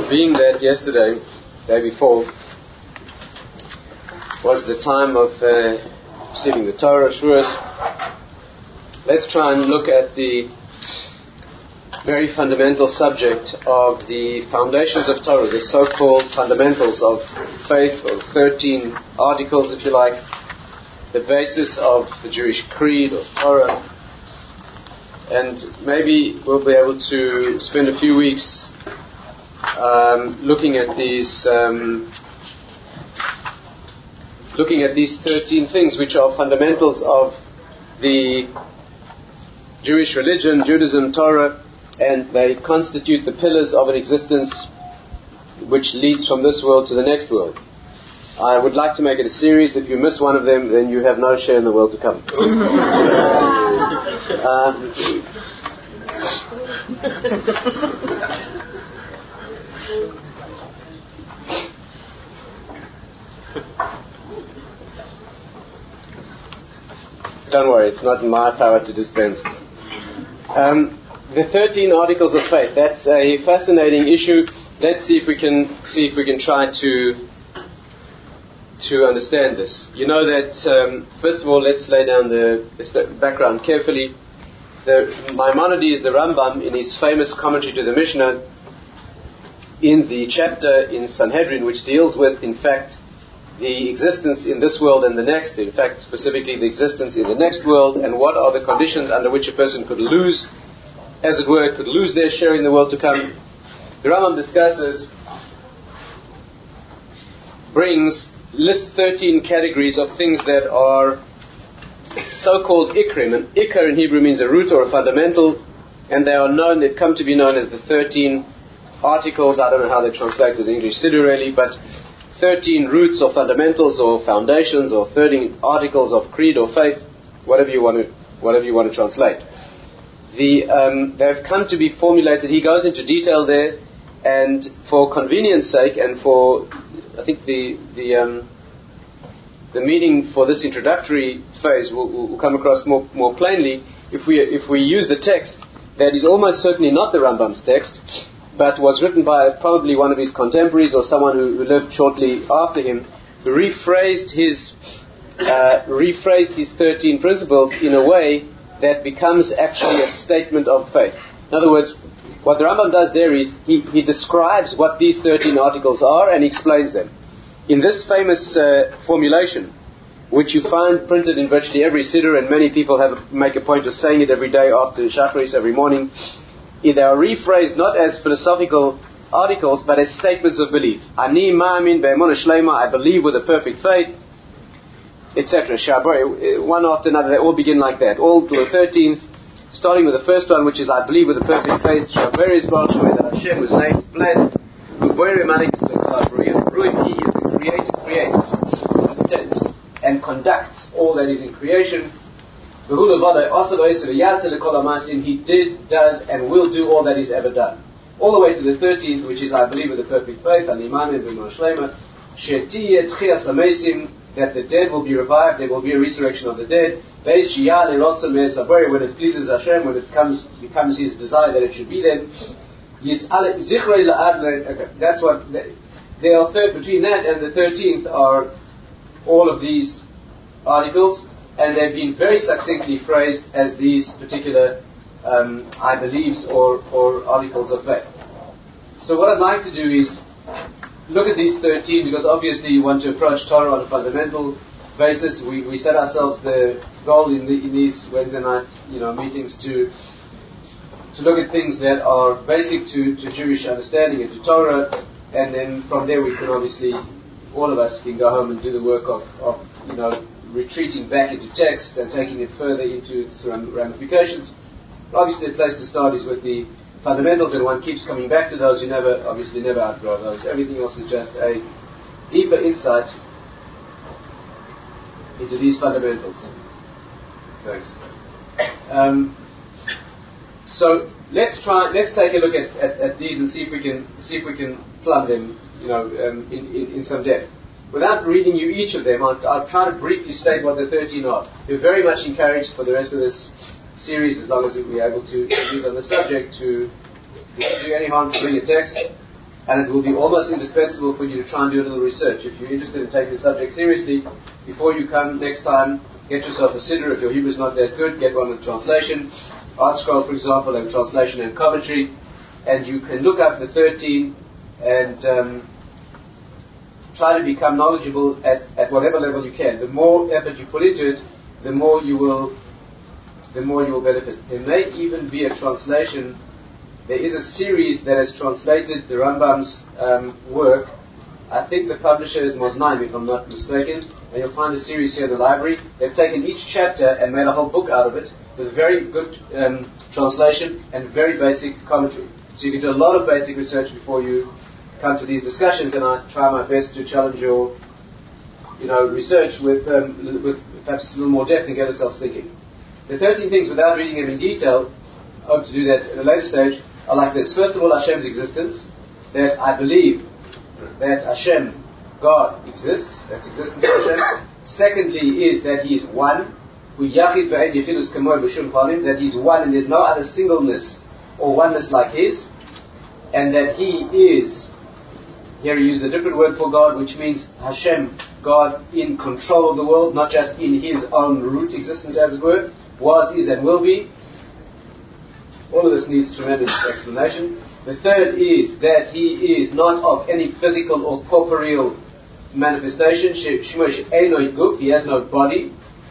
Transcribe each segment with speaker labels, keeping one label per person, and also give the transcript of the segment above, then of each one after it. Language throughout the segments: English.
Speaker 1: Being that yesterday, day before, was the time of receiving the Torah, Shuras, let's try and look at the very fundamental subject of the foundations of Torah, the so-called fundamentals of faith, or 13 articles, if you like, the basis of the Jewish creed or Torah. And maybe we'll be able to spend a few weeks looking at these 13 things which are fundamentals of the Jewish religion, Judaism, Torah, and they constitute the pillars of an existence which leads from this world to the next world. I would like to make it a series. If you miss one of them, then you have no share in the world to come. Don't worry, it's not in my power to dispense. The 13 articles of faith, that's a fascinating issue. Let's see if we can try to understand this. You know that, first of all, let's lay down the background carefully. Maimonides, the Rambam, in his famous commentary to the Mishnah, in the chapter in Sanhedrin, which deals with, in fact, the existence in this world and the next, in fact, specifically the existence in the next world, and what are the conditions under which a person could lose, as it were, could lose their share in the world to come. The Rambam lists 13 categories of things that are so-called ikrim, and ikar in Hebrew means a root or a fundamental, and they've come to be known as the 13 articles. I don't know how they translate to the English Siddur really, but 13 roots or fundamentals or foundations or 13 articles of creed or faith, whatever you want to translate. They've come to be formulated. He goes into detail there, and for convenience sake and for, I think the meaning for this introductory phase will come across more plainly if we use the text that is almost certainly not the Rambam's text, but was written by probably one of his contemporaries or someone who lived shortly after him, who rephrased his 13 principles in a way that becomes actually a statement of faith. In other words, what the Rambam does there is he describes what these 13 articles are and explains them. In this famous formulation, which you find printed in virtually every siddur, and many people make a point of saying it every day after Shacharis, every morning, they are rephrased not as philosophical articles, but as statements of belief. Ani ma'amin be'emunah shleima, I believe with a perfect faith, etc. One after another, they all begin like that, all to the 13th, starting with the first one, which is I believe with a perfect faith. Shabari is that Hashem, whose name is blessed. He is the creator, creates, and conducts all that is in creation. He did, does, and will do all that is ever done. All the way to the 13th, which is I believe with a perfect faith, that the dead will be revived, there will be a resurrection of the dead. When it pleases Hashem, when it becomes His desire that it should be there. That's what there are. Between that and the 13th are all of these articles, and they've been very succinctly phrased as these particular I believes or articles of faith. So what I'd like to do is look at these 13, because obviously you want to approach Torah on a fundamental basis. We set ourselves the goal in these Wednesday night meetings to look at things that are basic to Jewish understanding and to Torah, and then from there we can obviously, all of us can go home and do the work of retreating back into text and taking it further into its ramifications. Obviously the place to start is with the fundamentals, and one keeps coming back to those. You never outgrow those. Everything else is just a deeper insight into these fundamentals. Thanks. So let's take a look at these and see if we can plumb them, in some depth. Without reading you each of them, I'll try to briefly state what the 13 are. You're very much encouraged for the rest of this series, as long as we're able to read on the subject, to do any harm to bring a text. and it will be almost indispensable for you to try and do a little research. If you're interested in taking the subject seriously, before you come next time, get yourself a siddur. If your Hebrew is not that good, get one with translation. ArtScroll, for example, and translation and commentary, and you can look up the 13 and try to become knowledgeable at whatever level you can. The more effort you put into it, the more you will benefit. There may even be a translation. There is a series that has translated the Rambam's work. I think the publisher is Moznaim, if I'm not mistaken, and you'll find a series here in the library. They've taken each chapter and made a whole book out of it with very good translation and very basic commentary. So you can do a lot of basic research before you come to these discussions, and I try my best to challenge your research with perhaps a little more depth and get ourselves thinking. The 13 things, without reading them in detail, I hope to do that at a later stage, are like this. First of all, Hashem's existence, that I believe that Hashem, God, exists. That's existence of Hashem. Secondly is that He is one, that He's one and there's no other singleness or oneness like His, and that He is, here he used a different word for God, which means Hashem, God, in control of the world, not just in His own root existence, as it were, was, is, and will be. All of this needs tremendous explanation. The third is that He is not of any physical or corporeal manifestation. He has no body.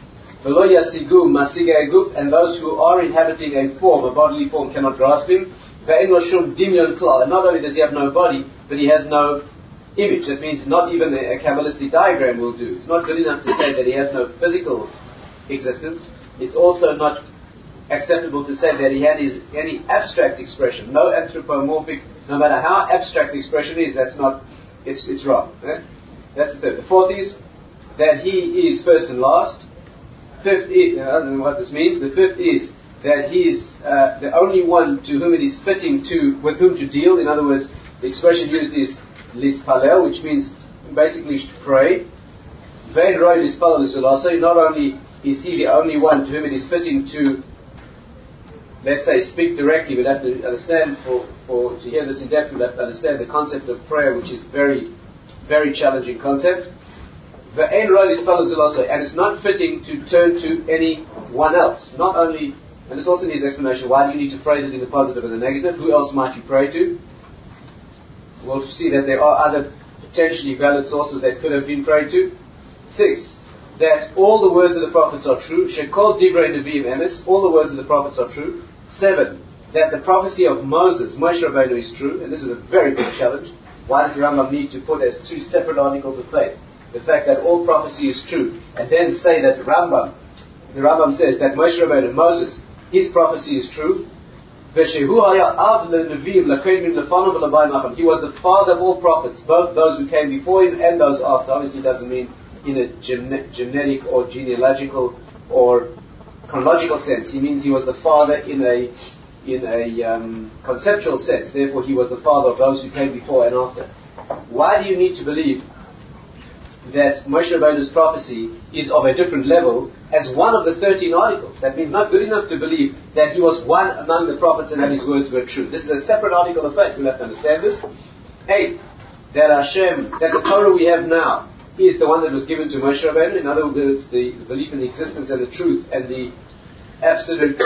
Speaker 1: And those who are inhabiting a form, a bodily form, cannot grasp Him. And not only does He have no body, but He has no image. That means not even a Kabbalistic diagram will do. It's not good enough to say that He has no physical existence. It's also not acceptable to say that He had any abstract expression. No anthropomorphic, no matter how abstract the expression is, it's wrong. That's the third. The fourth is that He is first and last. Fifth is, I don't know what this means. The fifth is that He is the only one to whom it is fitting with whom to deal. In other words, the expression used is lispalel, which means basically to pray. Vein roi lispalel is also. Not only is He the only one to whom it is fitting to, let's say, speak directly, we'd have to understand, to hear this in depth, we'd have to understand the concept of prayer, which is very, very challenging concept. Ve'en roi lispalel also, and it's not fitting to turn to anyone else. Not only, and this also needs explanation, why do you need to phrase it in the positive and the negative? Who else might you pray to? We'll see that there are other potentially valid sources that could have been prayed to. 6. That all the words of the prophets are true. Shekol divrei neviim emes. All the words of the prophets are true. 7. That the prophecy of Moses, Moshe Rabbeinu, is true. And this is a very big challenge. Why does the Rambam need to put as two separate articles of faith the fact that all prophecy is true, and then say that the Rambam says that Moshe Rabbeinu, Moses, his prophecy is true. He was the father of all prophets, both those who came before him and those after. Obviously, it doesn't mean in a genetic or genealogical or chronological sense. He means he was the father in a conceptual sense. Therefore, he was the father of those who came before and after. Why do you need to believe that Moshe Rabbeinu's prophecy is of a different level as one of the 13 articles? That means not good enough to believe that he was one among the prophets and that his words were true. This is a separate article of faith. We'll have to understand this. 8. That the Torah we have now is the one that was given to Moshe Rabbeinu. In other words, the belief in the existence and the truth and the absolute,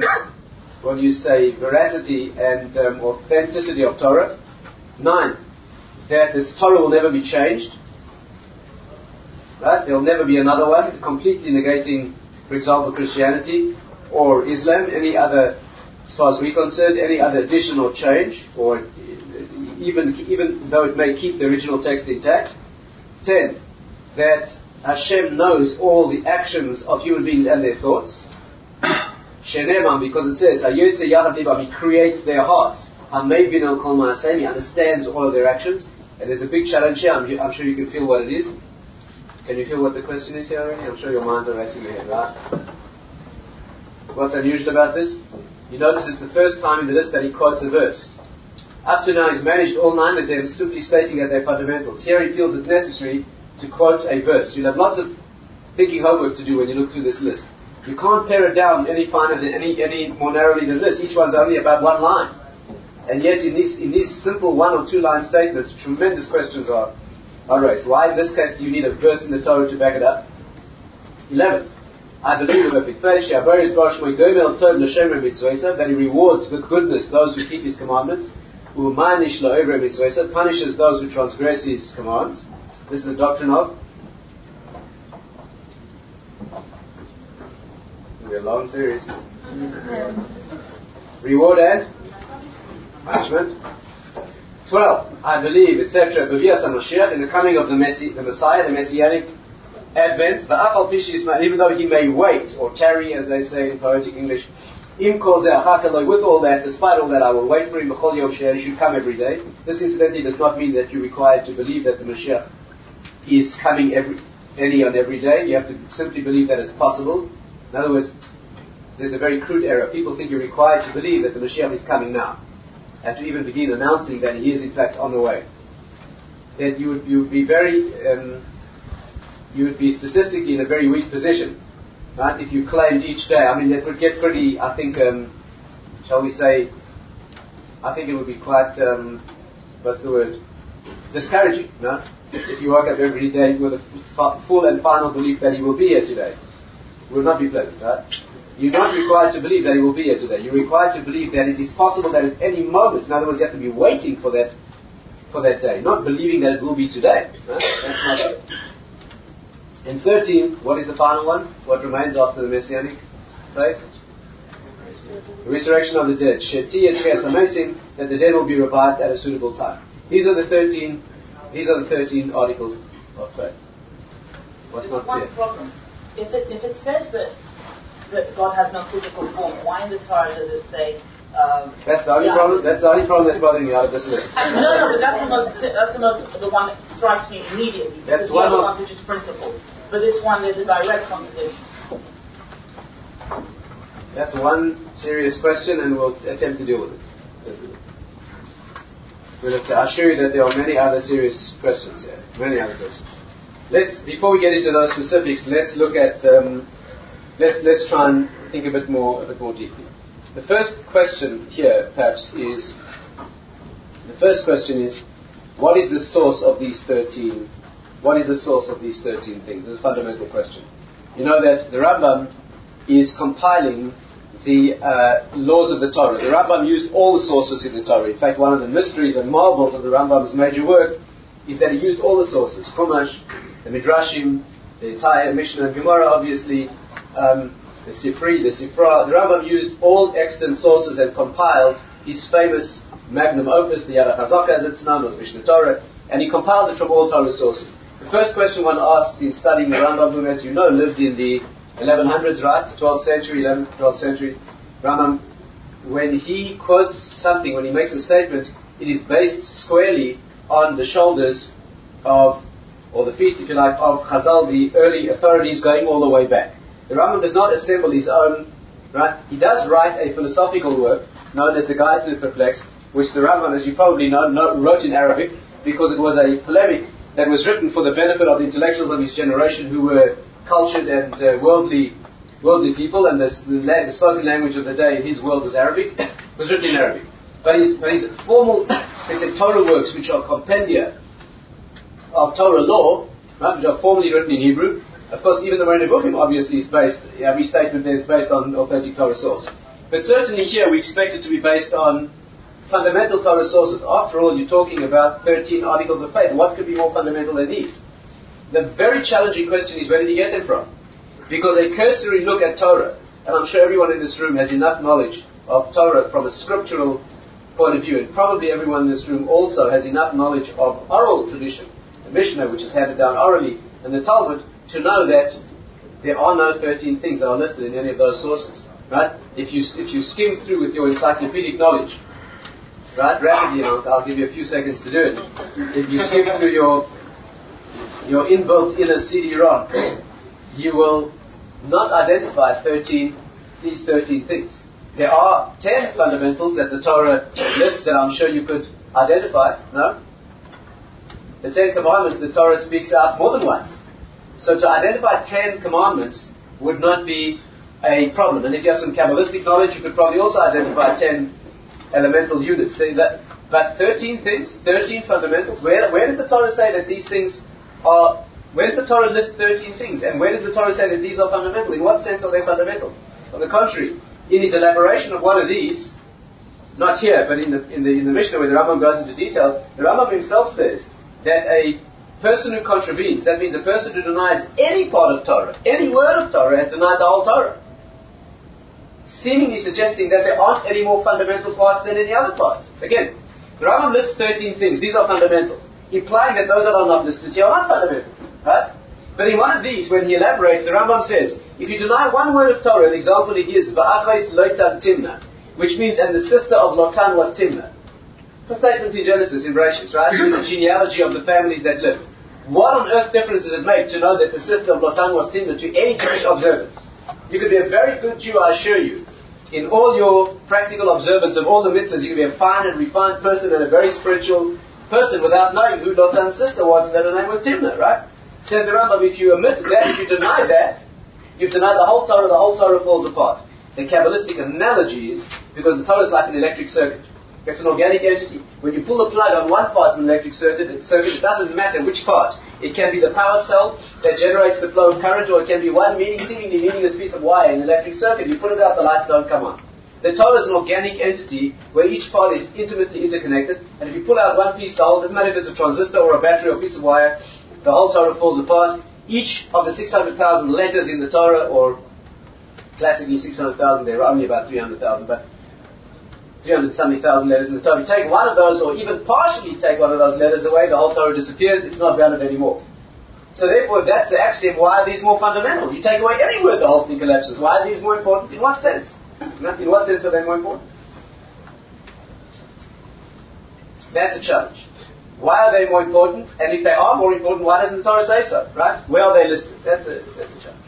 Speaker 1: veracity and authenticity of Torah. 9. That this Torah will never be changed. Right? There will never be another one, completely negating, for example, Christianity or Islam, any other, as far as we're concerned, any other addition or change, or even though it may keep the original text intact. 10. That Hashem knows all the actions of human beings and their thoughts. Sheneman, because it says, He creates their hearts. He understands all of their actions. And there's a big challenge here. I'm sure you can feel what it is. Can you feel what the question is here already? I'm sure your minds are racing ahead, right? What's unusual about this? You notice it's the first time in the list that he quotes a verse. Up to now he's managed all 9 of them simply stating that they're fundamentals. Here he feels it necessary to quote a verse. You'll have lots of thinking homework to do when you look through this list. You can't pare it down any finer than any more narrowly than this. Each one's only about one line. And yet in these simple one or two line statements, tremendous questions are raised. Why in this case do you need a verse in the Torah to back it up? 11th, I believe with perfect faith, that he rewards with goodness those who keep his commandments, punishes those who transgress his commands. This is the doctrine of. It'll be a long series. Reward and punishment. 12. I believe, etc. in the coming of the Messiah, the Messianic advent. Even though he may wait or tarry, as they say in poetic English, with all that, despite all that, I will wait for him. He should come every day. This, incidentally, does not mean that you're required to believe that the Mashiach is coming every day. You have to simply believe that it's possible. In other words, there's a very crude error. People think you're required to believe that the Mashiach is coming now, and to even begin announcing that he is in fact on the way. That you would be very, you would be statistically in a very weak position, right? If you claimed each day. I mean, it would get pretty. I think, shall we say? I think it would be quite. What's the word? Discouraging, no? If you woke up every day with a full and final belief that he will be here today, it would not be pleasant, right? You're not required to believe that he will be here today. You're required to believe that it is possible that at any moment, in other words, you have to be waiting for that day, not believing that it will be today. Right? That's not it. And 13, what is the final one? What remains after the Messianic faith? The resurrection of the dead. That the dead will be revived at a suitable time. These are the 13 articles of faith. What's not clear?
Speaker 2: One problem. If it says that God has no physical form, why in the Torah does it say?
Speaker 1: That's the only problem. That's the only problem that's bothering you out of this list.
Speaker 2: No, but that's the one that strikes me immediately.
Speaker 1: That's
Speaker 2: the
Speaker 1: one
Speaker 2: other ones are just principle. But this one, there's a direct contradiction.
Speaker 1: That's one serious question, and we'll attempt to deal with it. I'll show you that there are many other serious questions here. Many other questions. Before we get into those specifics, let's look at. Let's try and think a bit more deeply. The first question here, perhaps, is what is the source of these 13? What is the source of these 13 things? It's a fundamental question. You know that the Rambam is compiling the laws of the Torah. The Rambam used all the sources in the Torah. In fact, one of the mysteries and marvels of the Rambam's major work is that he used all the sources: Chumash, the Midrashim, the entire Mishnah and Gemara, obviously. The Sifri, the Sifra. The Rambam used all extant sources and compiled his famous magnum opus, the Yad HaChazaka as it's known, or the Mishnah Torah, and he compiled it from all Torah sources. The first question one asks in studying the Rambam, who, as you know, lived in the 1100s, right? 12th century, 11th, 12th century. Rambam, when he quotes something, when he makes a statement, it is based squarely on the shoulders of, or the feet, if you like, of Chazal, the early authorities going all the way back. The Rambam does not assemble his own, right? He does write a philosophical work known as the Guide to the Perplexed, which the Rambam, as you probably know, wrote in Arabic because it was a polemic that was written for the benefit of the intellectuals of his generation who were cultured and worldly people, and the spoken language of the day in his world was Arabic. It was written in Arabic. But his formal, let's say, Torah works, which are compendia of Torah law, right, which are formally written in Hebrew. Of course, even the Moreh Nevuchim obviously is based, every statement there is based on authentic Torah source. But certainly here we expect it to be based on fundamental Torah sources. After all, you're talking about 13 articles of faith. What could be more fundamental than these? The very challenging question is, where did he get them from? Because a cursory look at Torah, and I'm sure everyone in this room has enough knowledge of Torah from a scriptural point of view, and probably everyone in this room also has enough knowledge of oral tradition, the Mishnah, which is handed down orally, and the Talmud, to know that there are no 13 things that are listed in any of those sources, right? If you skim through with your encyclopedic knowledge, right, rapidly, and I'll give you a few seconds to do it. If you skim through your inbuilt inner CD-ROM, you will not identify these 13 things. There are 10 fundamentals that the Torah lists that I'm sure you could identify, no? The 10 commandments, the Torah speaks out more than once. So to identify 10 commandments would not be a problem. And if you have some Kabbalistic knowledge, you could probably also identify 10 elemental units. But 13 things, 13 fundamentals. Where does the Torah say that these things are? Where does the Torah list 13 things? And where does the Torah say that these are fundamental? In what sense are they fundamental? On the contrary, in his elaboration of one of these, not here, but in the Mishnah where the Rambam goes into detail, the Rambam himself says that a person who contravenes, that means a person who denies any part of Torah, any word of Torah, has denied the whole Torah. Seemingly suggesting that there aren't any more fundamental parts than any other parts. Again, the Rambam lists 13 things, these are fundamental, implying that those that are not listed here are not fundamental. Right? But in one of these, when he elaborates, the Rambam says, if you deny one word of Torah, an example he gives, Va'achais Lotan Timna, which means, and the sister of Lotan was Timna. It's a statement in Genesis, in Bereshit, right? In the genealogy of the families that live. What on earth difference does it make to know that the sister of Lotan was Timna to any Jewish observance? You could be a very good Jew, I assure you. In all your practical observance of all the mitzvahs, you could be a fine and refined person and a very spiritual person without knowing who Lotan's sister was and that her name was Timna, right? Says the Rambam, if you omit that, if you deny that, you've denied the whole Torah falls apart. The Kabbalistic analogy is, because the Torah is like an electric circuit. It's an organic entity. When you pull the plug on one part of an electric circuit, it doesn't matter which part. It can be the power cell that generates the flow of current, or it can be one seemingly meaningless piece of wire in an electric circuit. You put it out, the lights don't come on. The Torah is an organic entity where each part is intimately interconnected, and if you pull out one piece, the whole, doesn't matter if it's a transistor or a battery or a piece of wire, the whole Torah falls apart. Each of the 600,000 letters in the Torah, or classically 600,000, there are only about 300,000, but 370,000 letters in the Torah. You take one of those, or even partially take one of those letters away, the whole Torah disappears, it's not valid anymore. So therefore, if that's the axiom, why are these more fundamental? You take away any word, the whole thing collapses. Why are these more important? In what sense? In what sense are they more important? That's a challenge. Why are they more important? And if they are more important, why doesn't the Torah say so? Right? Where are they listed? That's a challenge.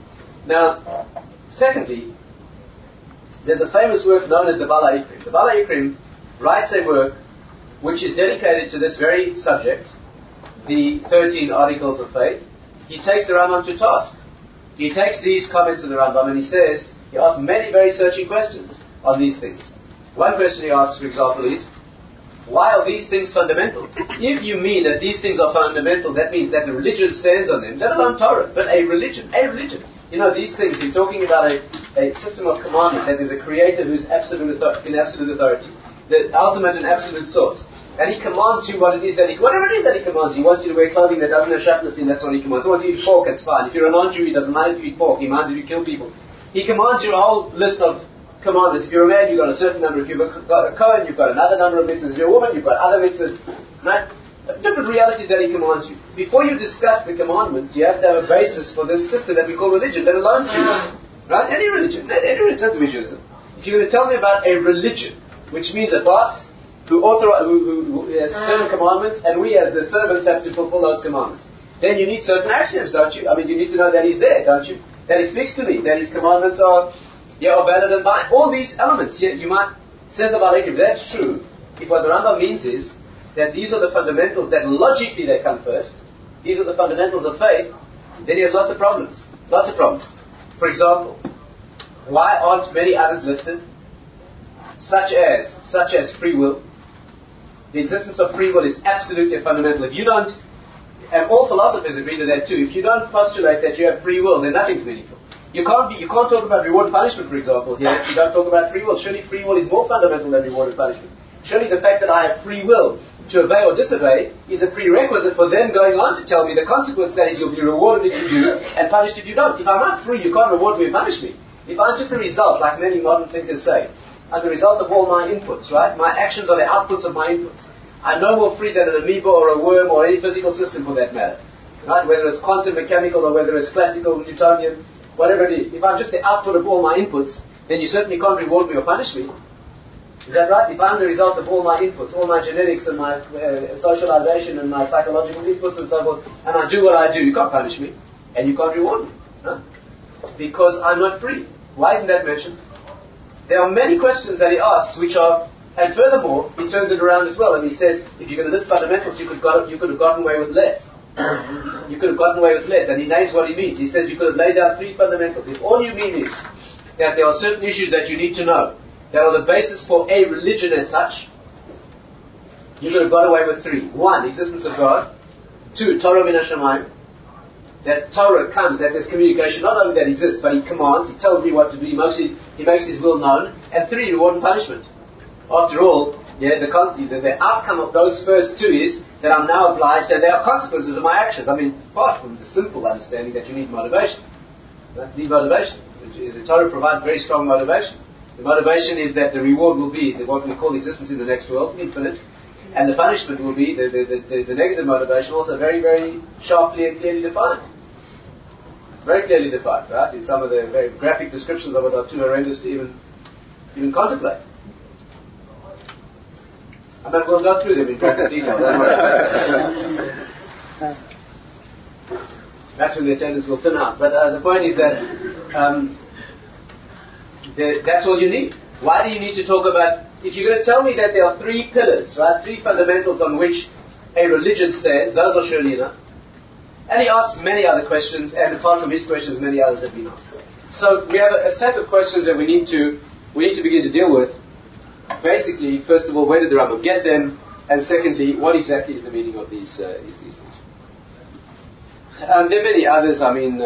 Speaker 1: Now, secondly, there's a famous work known as the Bala Ikrim. The Bala Ikrim writes a work which is dedicated to this very subject, the 13 Articles of Faith. He takes the Rambam to task. He takes these comments of the Rambam and he asks many very searching questions on these things. One question he asks, for example, is, why are these things fundamental? If you mean that these things are fundamental, that means that the religion stands on them, let alone Torah, but a religion. You know, these things, you're talking about a system of commandment that is a creator who's in absolute authority, the ultimate and absolute source. And he commands you whatever it is that he commands you. He wants you to wear clothing that doesn't have sharpness in, that's what he commands. He wants you to eat pork, that's fine. If you're a non-Jew, he doesn't mind if you eat pork. He commands you to kill people. He commands you a whole list of commandments. If you're a man, you've got a certain number. If you've got a Kohen, you've got another number of mitzvahs. If you're a woman, you've got other mitzvahs. Right? Different realities that he commands you. Before you discuss the commandments, you have to have a basis for this system that we call religion, let alone Judaism. Right? Any religion doesn't mean Judaism. If you're going to tell me about a religion, which means a boss who has certain commandments, and we as the servants have to fulfill those commandments, then you need certain axioms, don't you? I mean, you need to know that he's there, don't you? That he speaks to me, that his commandments are valid and binding. All these elements, you might, says the Bala Ikrim, that's true. If what the Rambam means is that these are the fundamentals, that logically they come first, these are the fundamentals of faith, then he has lots of problems. Lots of problems. For example, why aren't many others listed? Such as free will. The existence of free will is absolutely fundamental. If you don't, and all philosophers agree to that too, if you don't postulate that you have free will, then nothing's meaningful. You can't talk about reward and punishment, for example, here if you don't talk about free will. Surely free will is more fundamental than reward and punishment. Surely the fact that I have free will to obey or disobey is a prerequisite for them going on to tell me the consequence, that is, you'll be rewarded if you do and punished if you don't. If I'm not free, you can't reward me and punish me. If I'm just a result, like many modern thinkers say, I'm the result of all my inputs, right? My actions are the outputs of my inputs. I'm no more free than an amoeba or a worm or any physical system for that matter. Right? Whether it's quantum mechanical or whether it's classical, Newtonian, whatever it is. If I'm just the output of all my inputs, then you certainly can't reward me or punish me. Is that right? If I'm the result of all my inputs, all my genetics and my socialization and my psychological inputs and so forth, and I do what I do, you can't punish me and you can't reward me. No? Because I'm not free. Why isn't that mentioned? There are many questions that he asks which are, and furthermore, he turns it around as well and he says, if you're going to list fundamentals, you could have gotten away with less. You could have gotten away with less, and he names what he means. He says you could have laid down 3 fundamentals. If all you mean is that there are certain issues that you need to know, that are the basis for a religion as such, you could have got away with 3. 1, existence of God. 2, Torah min hashamayim. That Torah comes, that there's communication, not only that exists, but He commands, He tells me what to do, He makes His will known. And 3, reward and punishment. After all, the outcome of those first 2 is that I'm now obliged, and there are consequences of my actions. I mean, apart from the simple understanding that you need motivation. You need motivation. The Torah provides very strong motivation. The motivation is that the reward will be what we call existence in the next world, infinite, and the punishment will be the negative motivation, also very, very sharply and clearly defined. Very clearly defined, right? In some of the very graphic descriptions of it are too horrendous to even contemplate. I'm not going to go through them in graphic detail, don't worry. That's when the attendance will thin out. But the point is that that's all you need. Why do you need to talk about... If you're going to tell me that there are 3 pillars, right, 3 fundamentals on which a religion stands, those are surely enough. And he asks many other questions, and apart from his questions, many others have been asked. So we have a set of questions that we need to begin to deal with. Basically, first of all, where did the Rambam get them? And secondly, what exactly is the meaning of these things? There are many others,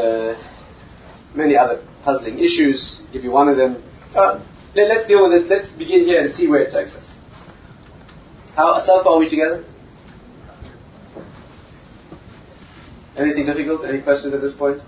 Speaker 1: many other puzzling issues. I'll give you one of them. Let's deal with it. Let's begin here and see where it takes us. So far are we together? Anything difficult? Any questions at this point?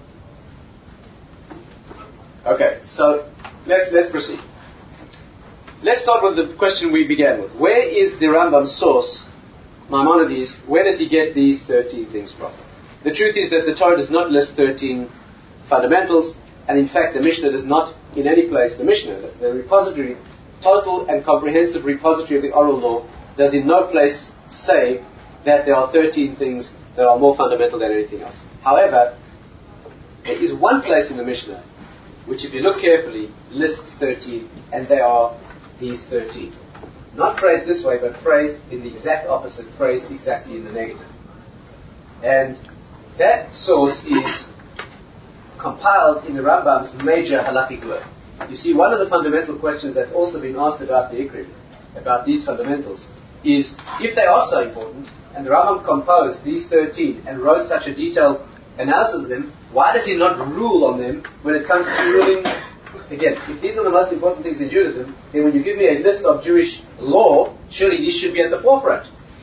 Speaker 1: Okay, so let's proceed. Let's start with the question we began with. Where is the Rambam's source, Maimonides? Where does he get these 13 things from? The truth is that the Torah does not list 13 fundamentals, and in fact the Mishnah does not, in any place, the Mishnah, the repository, total and comprehensive repository of the oral law, does in no place say that there are 13 things that are more fundamental than anything else. However, there is one place in the Mishnah which, if you look carefully, lists 13, and they are these 13. Not phrased this way, but phrased in the exact opposite, phrased exactly in the negative. And that source is compiled in the Rambam's major halakhic work. You see, one of the fundamental questions that's also been asked about the Ikrim, about these fundamentals, is if they are so important, and the Rambam composed these 13 and wrote such a detailed analysis of them, why does he not rule on them when it comes to ruling? Again, if these are the most important things in Judaism, then when you give me a list of Jewish law, surely these should be at the forefront.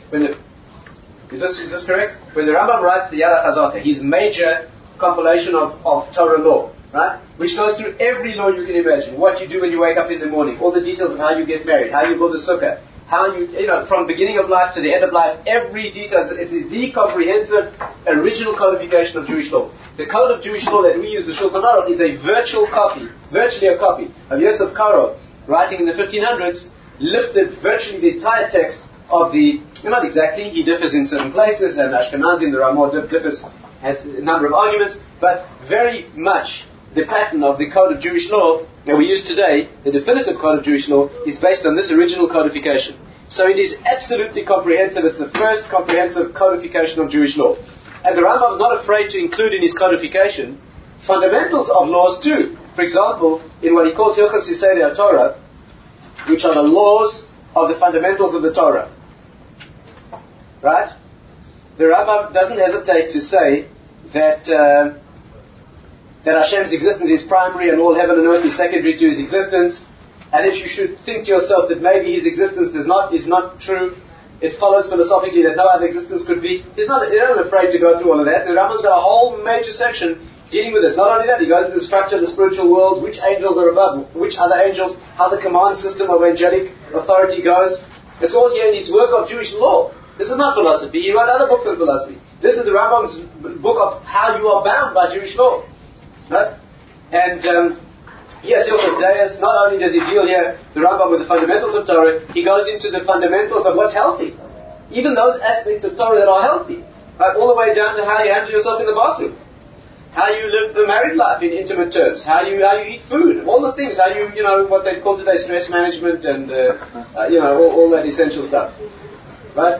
Speaker 1: Is this correct? When the Rambam writes the Yad HaChazaka, his major compilation of Torah law, right, which goes through every law you can imagine, what you do when you wake up in the morning, all the details of how you get married, how you build a sukkah, how you from beginning of life to the end of life, every detail. It's the comprehensive original codification of Jewish law. The code of Jewish law that we use, the Shulchan Aruch, is a virtually a copy of Yosef Karo, writing in the 1500s, lifted virtually the entire text of the, not exactly, he differs in certain places, and Ashkenazi and the Ramah differs, has a number of arguments, but very much the pattern of the code of Jewish law that we use today, the definitive code of Jewish law, is based on this original codification. So it is absolutely comprehensive. It's the first comprehensive codification of Jewish law. And the Rambam is not afraid to include in his codification fundamentals of laws too. For example, in what he calls Hilchos Yesodei HaTorah, which are the laws of the fundamentals of the Torah. Right? The Rambam doesn't hesitate to say that Hashem's existence is primary and all heaven and earth is secondary to His existence. And if you should think to yourself that maybe His existence is not true, it follows philosophically that no other existence could be. He's not afraid to go through all of that. The Rambam's got a whole major section dealing with this. Not only that, he goes into the structure of the spiritual worlds, which angels are above, which other angels, how the command system of angelic authority goes. It's all here in his work of Jewish law. This is not philosophy. He wrote other books on philosophy. This is the Rambam's book of how you are bound by Jewish law. Right? And yes, Hilchos Deis, not only does he deal here, the Rambam, with the fundamentals of Torah, he goes into the fundamentals of what's healthy. Even those aspects of Torah that are healthy. Right? All the way down to how you handle yourself in the bathroom. How you live the married life in intimate terms. How you eat food. All the things. How you what they call today stress management and, all that essential stuff. Right?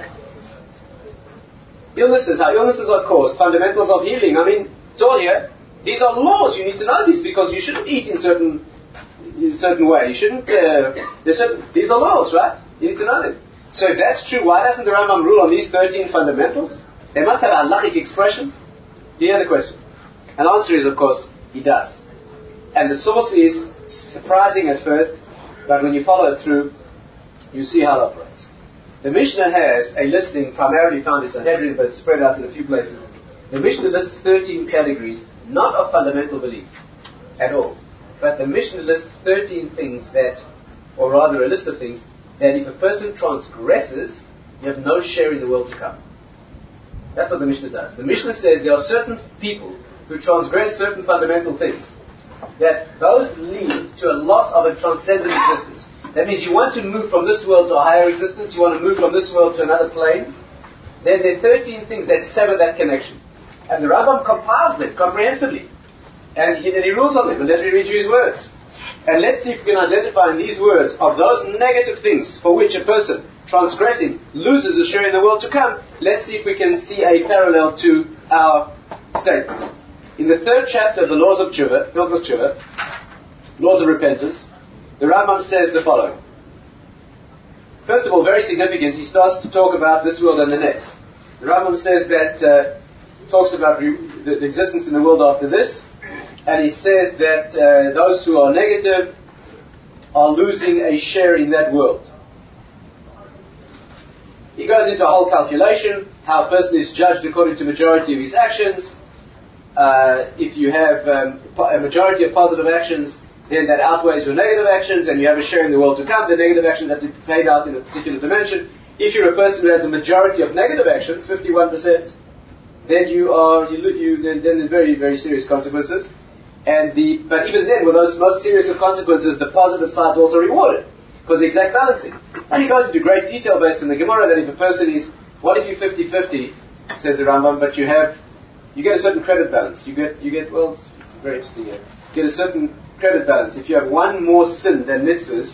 Speaker 1: Illnesses. How illnesses are caused. Fundamentals of healing. I mean, it's all here. These are laws. You need to know these because you shouldn't eat in certain in a certain way. You shouldn't, these are laws, right? You need to know them. So if that's true, why doesn't the Rambam rule on these 13 fundamentals? They must have a halachic expression. Do you hear the question? And the answer is, of course, he does. And the source is surprising at first, but when you follow it through, you see how it operates. The Mishnah has a listing primarily found in Sanhedrin, but spread out in a few places. The Mishnah lists 13 categories, not of fundamental belief at all, but the Mishnah lists 13 things that, or rather a list of things, that if a person transgresses, you have no share in the world to come. That's what the Mishnah does. The Mishnah says there are certain people who transgress certain fundamental things, that those lead to a loss of a transcendent existence. That means you want to move from this world to a higher existence, you want to move from this world to another plane, then there are 13 things that sever that connection. And the Rambam compiles them comprehensively. And he rules on them. And let's read you his words. And let's see if we can identify in these words of those negative things for which a person transgressing loses a share in the world to come. Let's see if we can see a parallel to our statements. In the 3rd chapter of the Laws of Tshuva, Laws of Repentance, the Rambam says the following. First of all, very significant, he starts to talk about this world and the next. The Rambam says that, talks about the existence in the world after this, and he says that those who are negative are losing a share in that world. He goes into a whole calculation, how a person is judged according to majority of his actions. If you have a majority of positive actions, then that outweighs your negative actions, and you have a share in the world to come. The negative actions have to be paid out in a particular dimension. If you're a person who has a majority of negative actions, 51%, then then there's very, very serious consequences. But even then, with those most serious of consequences, the positive side is also rewarded, because the exact balancing. And he goes into great detail based on the Gemara that if a person is, what if you're 50-50, says the Rambam, but you get a certain credit balance. You get well, it's very interesting here. You get a certain credit balance. If you have one more sin than mitzvahs,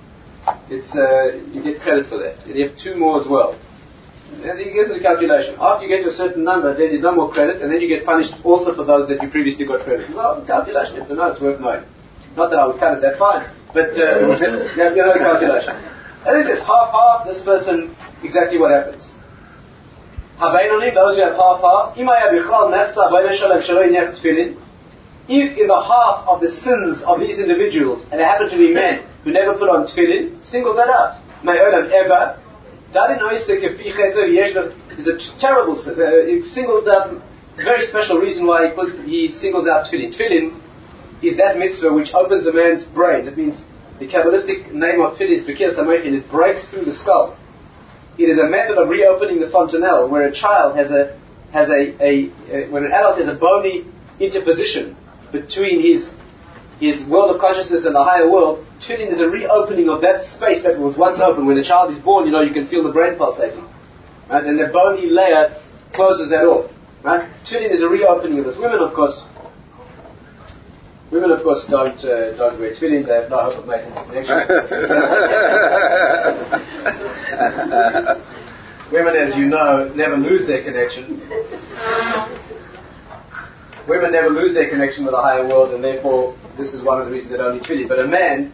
Speaker 1: you get credit for that. And you have 2 more as well. And he gives the calculation. After you get to a certain number, then there's no more credit, and then you get punished also for those that you previously got credit. So, calculation, you have to know, it's worth knowing. Not that I would cut it that fine, but you know the calculation. And this is half-half, this person, exactly what happens. Those who have half-half, if in the half of the sins of these individuals, and they happen to be men who never put on tefillin, singles that out. Ever. Is a terrible sin. He singled out a very special reason why he singles out tefillin. Tefillin is that mitzvah which opens a man's brain. That means the Kabbalistic name of tefillin is Bekir Samechin. It breaks through the skull. It is a method of reopening the fontanelle, where a child when an adult has a bony interposition between his world of consciousness and the higher world. Tefillin is a reopening of that space that was once open. When a child is born, you can feel the brain pulsating. Right? And the bony layer closes that off. Right? Tefillin is a reopening of this. Women, of course, don't wear tefillin. They have no hope of making a connection. Women, as you know, never lose their connection. Women never lose their connection with the higher world, and therefore this is one of the reasons they don't need tefillin. But a man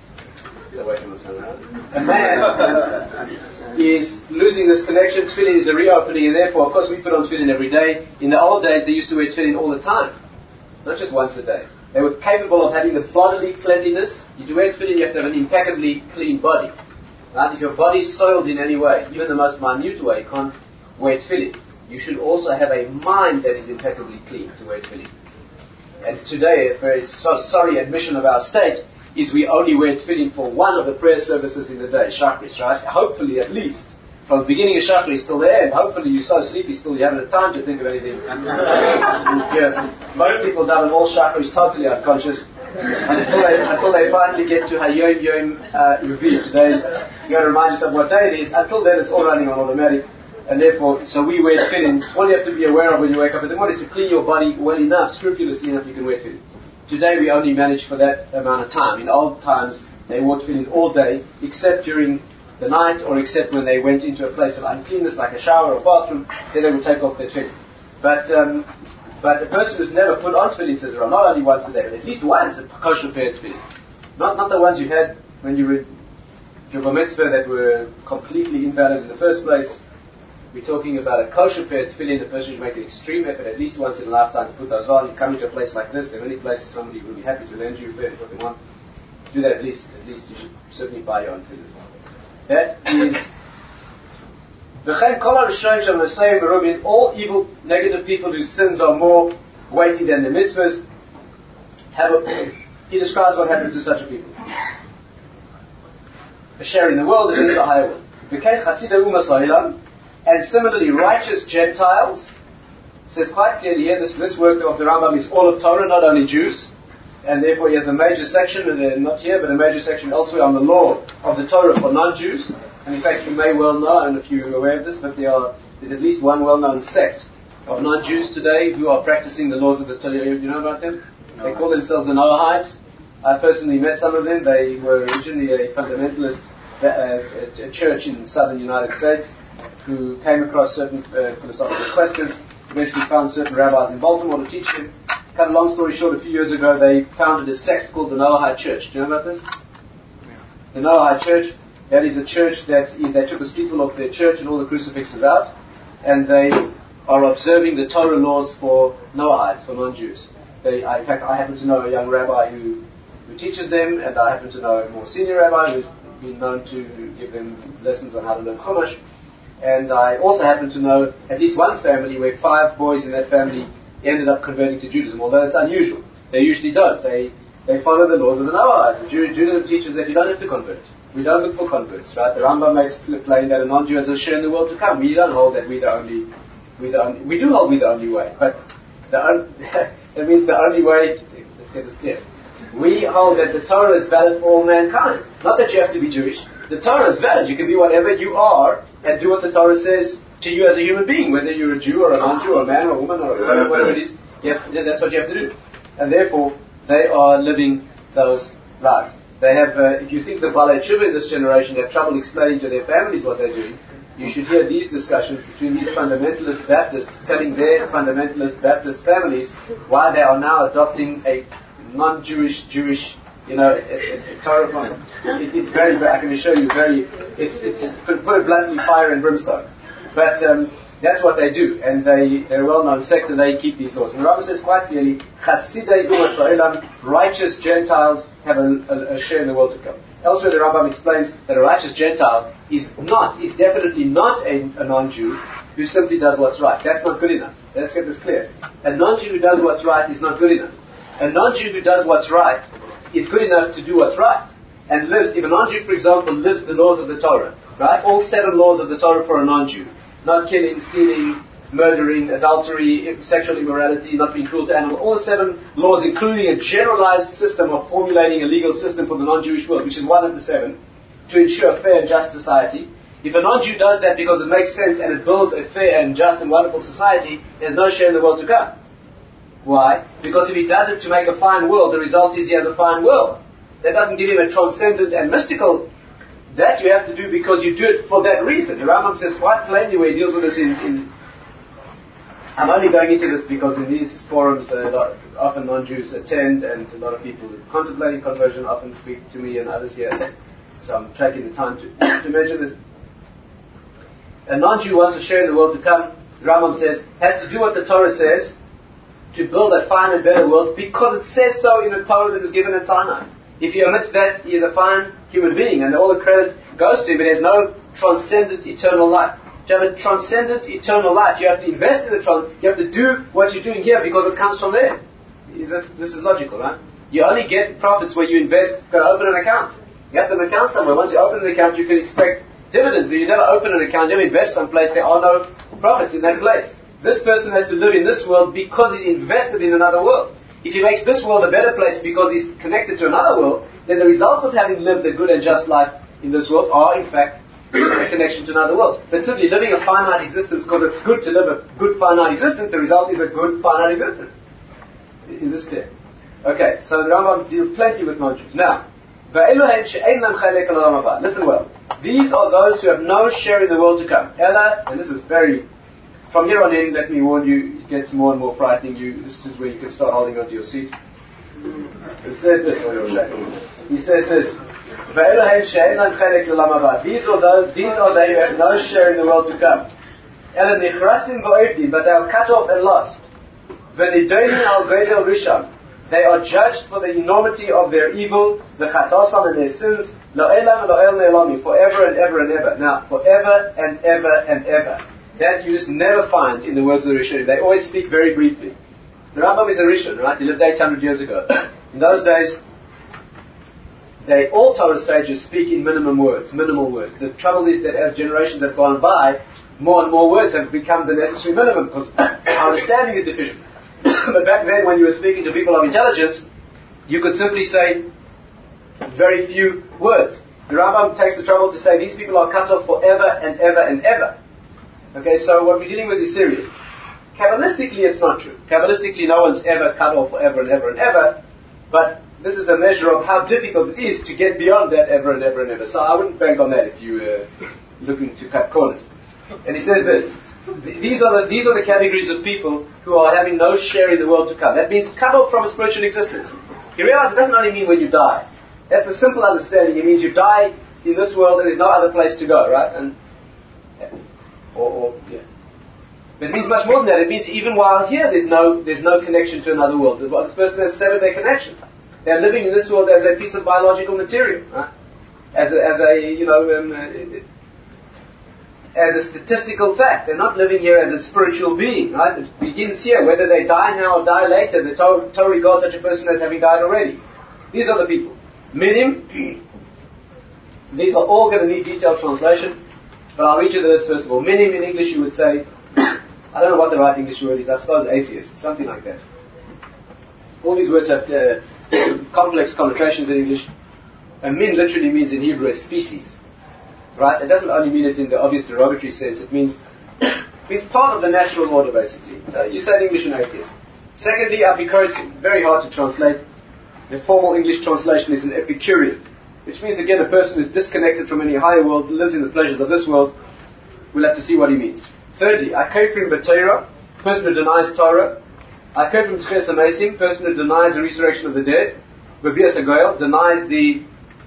Speaker 1: is losing this connection. Tefillin is a reopening, and therefore, of course, we put on tefillin every day. In the old days, they used to wear tefillin all the time, not just once a day. They were capable of having the bodily cleanliness. You wear tefillin, you have to have an impeccably clean body. Right? If your body is soiled in any way, even the most minute way, you can't wear tefillin. You should also have a mind that is impeccably clean to wear tefillin. And today, a very sorry admission of our state is we only wear tefillin for one of the prayer services in the day, Shachris, right? Hopefully, at least, from the beginning of Shachris till the end, hopefully you're so sleepy still you haven't had time to think of anything. Most people daven all Shachris totally unconscious until they finally get to Hayom Yom Reviv. Today's, you got to remind yourself what day it is. Until then, it's all running on automatic. And therefore, so we wear tefillin. All you have to be aware of when you wake up in the morning is to clean your body well enough, scrupulously enough, you can wear tefillin. Today we only manage for that amount of time. In old times, they wore tefillin all day, except during the night, or except when they went into a place of uncleanness, like a shower or bathroom, then they would take off their tefillin. But a person who's never put on tefillin, says Ram, not only once a day, but at least once, a kosher pair of tefillin. Not the ones you had when you were your bar mitzvah that were completely invalid in the first place. We're talking about a kosher pair of tefillin. The person should make an extreme effort at least once in a lifetime to put those on. You come into a place like this, there are many places somebody will be happy to lend you a pair if what they want. Do that at least you should certainly buy your own tefillin. That is all evil, negative people whose sins are more weighty than the mitzvahs. He describes what happens to such a people. A share in the world is in the higher world. And similarly, righteous Gentiles, says quite clearly here, this work of the Rambam is all of Torah, not only Jews, and therefore he has a major section, not here, but a major section elsewhere on the law of the Torah for non-Jews. And in fact, you may well know, I don't know if you're aware of this, but there's at least one well-known sect of non-Jews today who are practicing the laws of the Torah. Do you know about them? No. They call themselves the Noahites. I personally met some of them. They were originally a fundamentalist a church in the southern United States who came across certain philosophical questions, eventually found certain rabbis in Baltimore to teach them. Cut a long story short, a few years ago they founded a sect called the Noahide Church. Do you know about this? Yeah. The Noahide Church, that is a church that they took the steeple of their church and all the crucifixes out, and they are observing the Torah laws for Noahides, for non-Jews. In fact, I happen to know a young rabbi who teaches them, and I happen to know a more senior rabbi who's been known to give them lessons on how to learn Chumash. And I also happen to know at least one family where 5 boys in that family ended up converting to Judaism, although it's unusual. They usually don't. They follow the laws of the Noahides. The Judaism teaches that you don't have to convert. We don't look for converts, right? The Rambam makes plain that a non-Jew has a share in the world to come. We don't hold that we do hold we're the only way, but that means the only way, let's get this clear. We hold that the Torah is valid for all mankind. Not that you have to be Jewish. The Torah is valid. You can be whatever you are and do what the Torah says to you as a human being, whether you're a Jew or a non-Jew or a man or a woman or whatever it is. That's what you have to do. And therefore, they are living those lives. They have, if you think the Balei Tshuva in this generation have trouble explaining to their families what they're doing, you should hear these discussions between these fundamentalist Baptists telling their fundamentalist Baptist families why they are now adopting a non-Jewish, Torah point. It's very, I can assure you, it's put it bluntly, fire and brimstone. But that's what they do, and they're a well-known sect, and they keep these laws. And the Rambam says quite clearly, Chasidei Umas Ha'olam, righteous Gentiles have a share in the world to come. Elsewhere, the Rambam explains that a righteous Gentile is definitely not a non-Jew who simply does what's right. That's not good enough. Let's get this clear. A non-Jew who does what's right is not good enough. A non-Jew who does what's right is good enough to do what's right. And if a non-Jew, for example, lives the laws of the Torah, right? All 7 laws of the Torah for a non-Jew. Not killing, stealing, murdering, adultery, sexual immorality, not being cruel to animals. All the 7 laws, including a generalized system of formulating a legal system for the non-Jewish world, which is one of the 7, to ensure a fair and just society. If a non-Jew does that because it makes sense and it builds a fair and just and wonderful society, there's no share in the world to come. Why? Because if he does it to make a fine world, the result is he has a fine world. That doesn't give him a transcendent and mystical. That you have to do because you do it for that reason. The Rambam says quite plainly where he deals with this in I'm only going into this because in these forums often non-Jews attend, and a lot of people contemplating conversion often speak to me and others here. So I'm taking the time to mention this. A non-Jew wants a share in the world to come, the Rambam says, has to do what the Torah says to build a fine and better world because it says so in the Torah that was given at Sinai. If he omits that, he is a fine human being and all the credit goes to him, but there's no transcendent eternal life. To have a transcendent eternal life, you have to invest in you have to do what you're doing here because it comes from there. This is logical, right? You only get profits where you invest, go open an account. You have to have an account somewhere. Once you open an account, you can expect dividends, but you never open an account, you never invest someplace, there are no profits in that place. This person has to live in this world because he's invested in another world. If he makes this world a better place because he's connected to another world, then the results of having lived a good and just life in this world are, in fact, a connection to another world. But simply living a finite existence because it's good to live a good finite existence, the result is a good finite existence. Is this clear? Okay, so the Rambam deals plenty with non-Jews. Now, listen well. These are those who have no share in the world to come. Ella, and this is from here on in, let me warn you, it gets more and more frightening. This is where you can start holding onto your seat. He says this, he says this. These are they who have no share in the world to come. But they are cut off and lost. They are judged for the enormity of their evil, the chatasam and their sins, forever and ever and ever. Now, forever and ever and ever. That you just never find in the words of the Rishonim. They always speak very briefly. The Rambam is a Rishon, right? He lived 800 years ago. In those days, all Torah sages speak in minimal words. The trouble is that as generations have gone by, more and more words have become the necessary minimum because our understanding is deficient. But back then, when you were speaking to people of intelligence, you could simply say very few words. The Rambam takes the trouble to say these people are cut off forever and ever and ever. Okay, so what we're dealing with is serious. Kabbalistically, it's not true. Kabbalistically, no one's ever cut off forever and ever and ever. But this is a measure of how difficult it is to get beyond that ever and ever and ever. So I wouldn't bank on that if you're looking to cut corners. And he says this. These are the categories of people who are having no share in the world to come. That means cut off from a spiritual existence. You realize it doesn't only mean when you die. That's a simple understanding. It means you die in this world and there's no other place to go, right? Yeah. But it means much more than that. It means even while here there's no connection to another world. This person has severed their connection. They're living in this world as a piece of biological material, right? As a statistical fact. They're not living here as a spiritual being, right? It begins here. Whether they die now or die later, the Torah regards such a person as having died already. These are the people. Minim. These are all going to need detailed translation, but I'll read you the list first of all. Minim in English you would say, I don't know what the right English word is, I suppose atheist, something like that. All these words have complex connotations in English. And min literally means in Hebrew a species. Right? It doesn't only mean it in the obvious derogatory sense, it means part of the natural order basically. So you say in English an atheist. Secondly, Apikosim, very hard to translate. The formal English translation is an Epicurean, which means again a person who's disconnected from any higher world, lives in the pleasures of this world. We'll have to see what he means. Thirdly, Akofrim B'Torah, person who denies Torah. Akofrim Tches HaMesim, person who denies the resurrection of the dead. B'Bias HaGoyel, denies the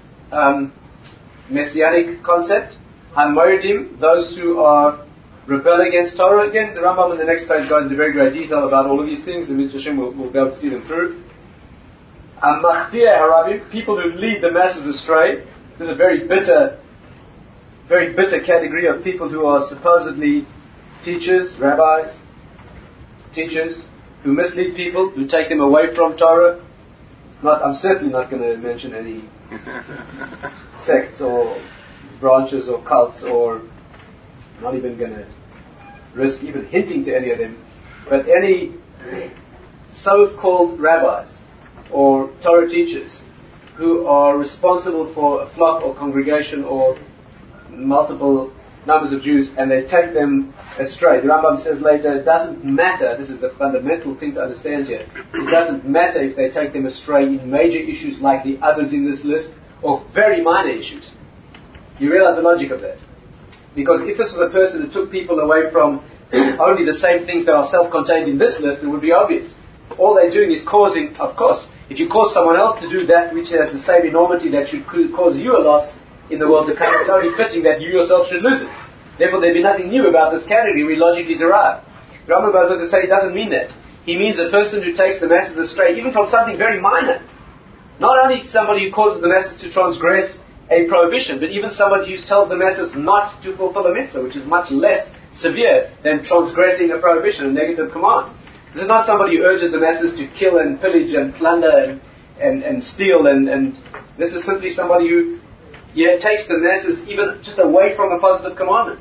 Speaker 1: messianic concept. Hamodim, those who are rebel against Torah. Again, the Rambam on the next page goes into very great detail about all of these things, and Mitzvah Hashem will be able to see them through. Machtia Harabim, people who lead the masses astray. This is a very bitter category of people who are supposedly teachers, rabbis, teachers, who mislead people, who take them away from Torah. I'm certainly not going to mention any sects or branches or cults, or not even going to risk even hinting to any of them, but any so-called rabbis or Torah teachers who are responsible for a flock or congregation or multiple numbers of Jews, and they take them astray. The Rambam says later, it doesn't matter, this is the fundamental thing to understand here, it doesn't matter if they take them astray in major issues like the others in this list, or very minor issues. You realize the logic of that? Because if this was a person who took people away from only the same things that are self-contained in this list, it would be obvious. All they're doing is causing, of course, if you cause someone else to do that which has the same enormity that should cause you a loss in the world to come, it's only fitting that you yourself should lose it. Therefore, there'd be nothing new about this category we logically derive. Rambam goes on to say he doesn't mean that. He means a person who takes the masses astray, even from something very minor. Not only somebody who causes the masses to transgress a prohibition, but even somebody who tells the masses not to fulfill a mitzvah, which is much less severe than transgressing a prohibition, a negative command. This is not somebody who urges the masses to kill and pillage and plunder and steal, and this is simply somebody who takes the masses even just away from a positive commandment.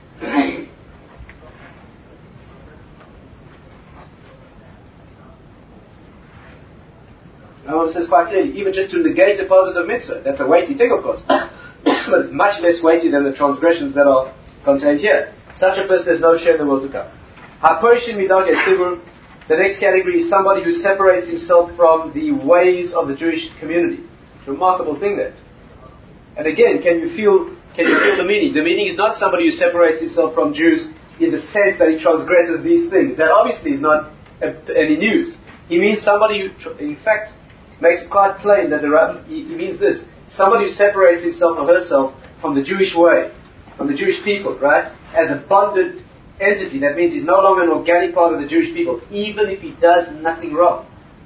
Speaker 1: Rambam says quite clearly, even just to negate a positive mitzvah, that's a weighty thing of course, but it's much less weighty than the transgressions that are contained here. Such a person has no share in the world to come. HaPoishin Midageh Tzibur, the next category is somebody who separates himself from the ways of the Jewish community. It's a remarkable thing that. And again, can you feel the meaning? The meaning is not somebody who separates himself from Jews in the sense that he transgresses these things. That obviously is not any news. He means somebody who, in fact, makes it quite plain that he means this. Somebody who separates himself or herself from the Jewish way, from the Jewish people, right? As a bonded entity. That means he's no longer an organic part of the Jewish people, even if he does nothing wrong.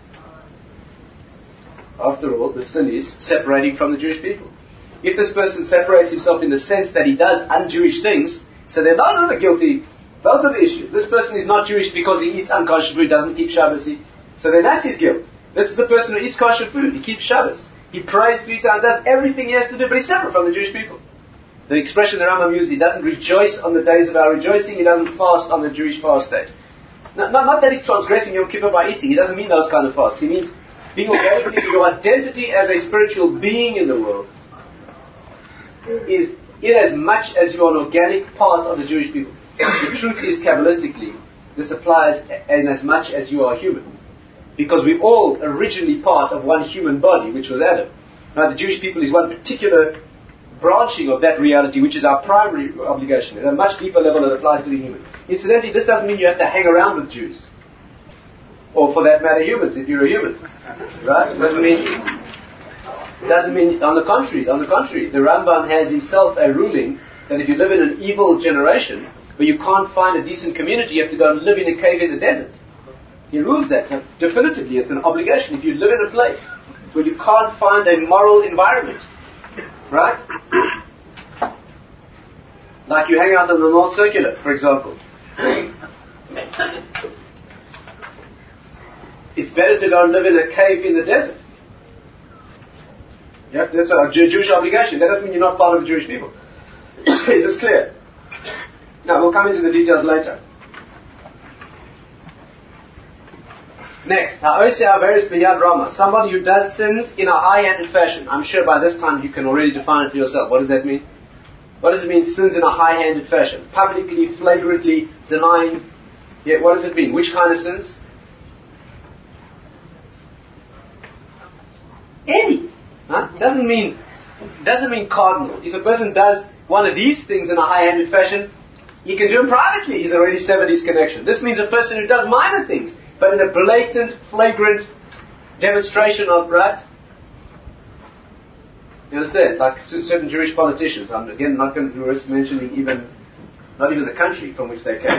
Speaker 1: After all, the sin is separating from the Jewish people. If this person separates himself in the sense that he does un-Jewish things, so then those are the guilty, those are the issues. This person is not Jewish because he eats unkosher food, doesn't keep Shabbos, so then that's his guilt. This is the person who eats kosher food, he keeps Shabbos. He prays 3 times, does everything he has to do, but he's separate from the Jewish people. The expression the Rambam uses, he doesn't rejoice on the days of our rejoicing, he doesn't fast on the Jewish fast days. Not that he's transgressing Yom Kippur by eating, he doesn't mean those kind of fasts. He means being organically, your identity as a spiritual being in the world is in as much as you are an organic part of the Jewish people. The truth is, Kabbalistically, this applies in as much as you are human. Because we're all originally part of one human body, which was Adam. Now, the Jewish people is one particular branching of that reality, which is our primary obligation. At a much deeper level, it applies to the human. Incidentally, this doesn't mean you have to hang around with Jews. Or for that matter, humans, if you're a human. Right? It doesn't mean, on the contrary, the Rambam has himself a ruling that if you live in an evil generation, where you can't find a decent community, you have to go and live in a cave in the desert. He rules that definitively. It's an obligation. If you live in a place where you can't find a moral environment, right? Like you hang out on the North Circular, for example. It's better to go and live in a cave in the desert. Yeah, that's a Jewish obligation. That doesn't mean you're not part of the Jewish people. Is this clear? Now, we'll come into the details later. Next, somebody who does sins in a high-handed fashion. I'm sure by this time you can already define it for yourself. What does that mean? What does it mean, sins in a high-handed fashion? Publicly, flagrantly denying. Yeah, what does it mean? Which kind of sins? Any. Huh? Doesn't mean cardinal. If a person does one of these things in a high-handed fashion, he can do them privately. He's already severed his connection. This means a person who does minor things, but in a blatant, flagrant demonstration of, right? You understand? Like certain Jewish politicians. I'm again not going to risk mentioning not even the country from which they came.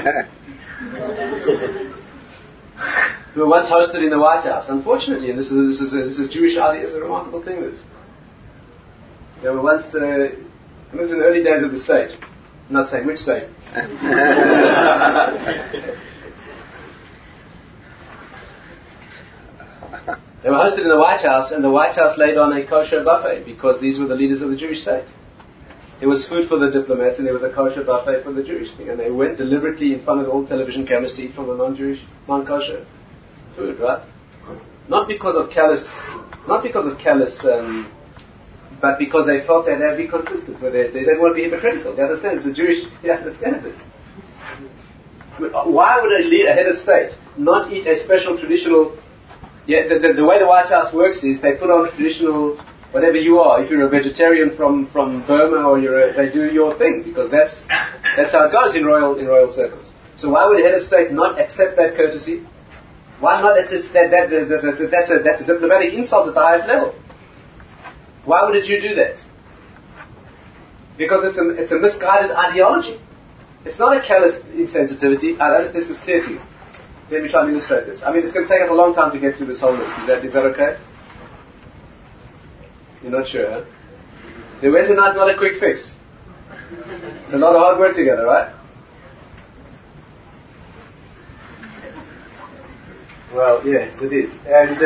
Speaker 1: Who were once hosted in the White House. Unfortunately, and this is Jewish idea. It's a remarkable thing. This. They were once. It was in the early days of the state. I'm not saying which state. They were hosted in the White House, and the White House laid on a kosher buffet because these were the leaders of the Jewish state. There was food for the diplomats, and there was a kosher buffet for the Jewish thing, and they went deliberately in front of all television cameras to eat from the non-Jewish, non-kosher food, right? Not because of callous, but because they felt that they'd be consistent with it. They didn't want to be hypocritical. They understand it's a Jewish. They understand this. Why would a head of state not eat a special traditional? Yeah, the way the White House works is they put on traditional, whatever you are. If you're a vegetarian from Burma, or they do your thing, because that's how it goes in royal circles. So why would a head of state not accept that courtesy? Why not? That's a diplomatic insult at the highest level. Why would a Jew do that? Because it's a misguided ideology. It's not a callous insensitivity. I don't know if this is clear to you. Let me try and illustrate this. I mean, it's going to take us a long time to get through this whole list. Is that okay? You're not sure, huh? The Wednesday night's not a quick fix. It's a lot of hard work together, right? Well, yes, it is. And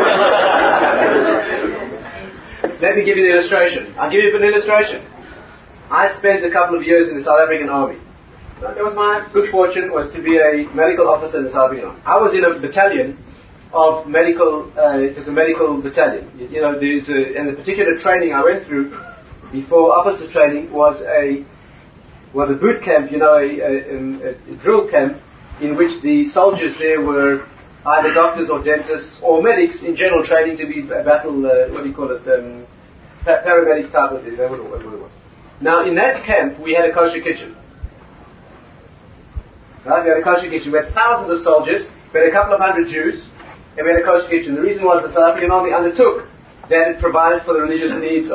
Speaker 1: let me give you an illustration. I'll give you an illustration. I spent a couple of years in the South African Army. That was my good fortune, was to be a medical officer in the South African Army. I was in a battalion of medical, it was a medical battalion. You know, and the particular training I went through before officer training was a boot camp, you know, a drill camp in which the soldiers there were either doctors or dentists or medics in general, training to be a battle, paramedic type of thing. That was what it was. Now, in that camp, we had a kosher kitchen. Right? We had a kosher kitchen. We had thousands of soldiers. We had a couple of hundred Jews. and we had a kosher kitchen. The reason was the South African Army undertook that it provided for the religious needs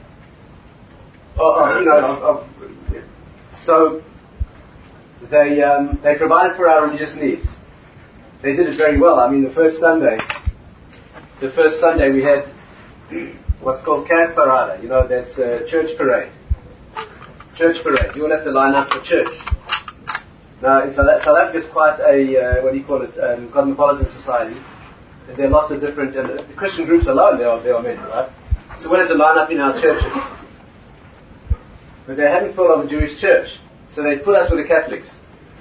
Speaker 1: so they provided for our religious needs. They did it very well. I mean, the first Sunday we had what's called Kerk Parade. That's a church parade. Church parade. You all have to line up for church. Now, in South Africa is quite a, cosmopolitan society. And there are lots of different, the Christian groups alone, there are many, right? So we had to line up in our churches. But they hadn't thought of a Jewish church. So they put us with the Catholics.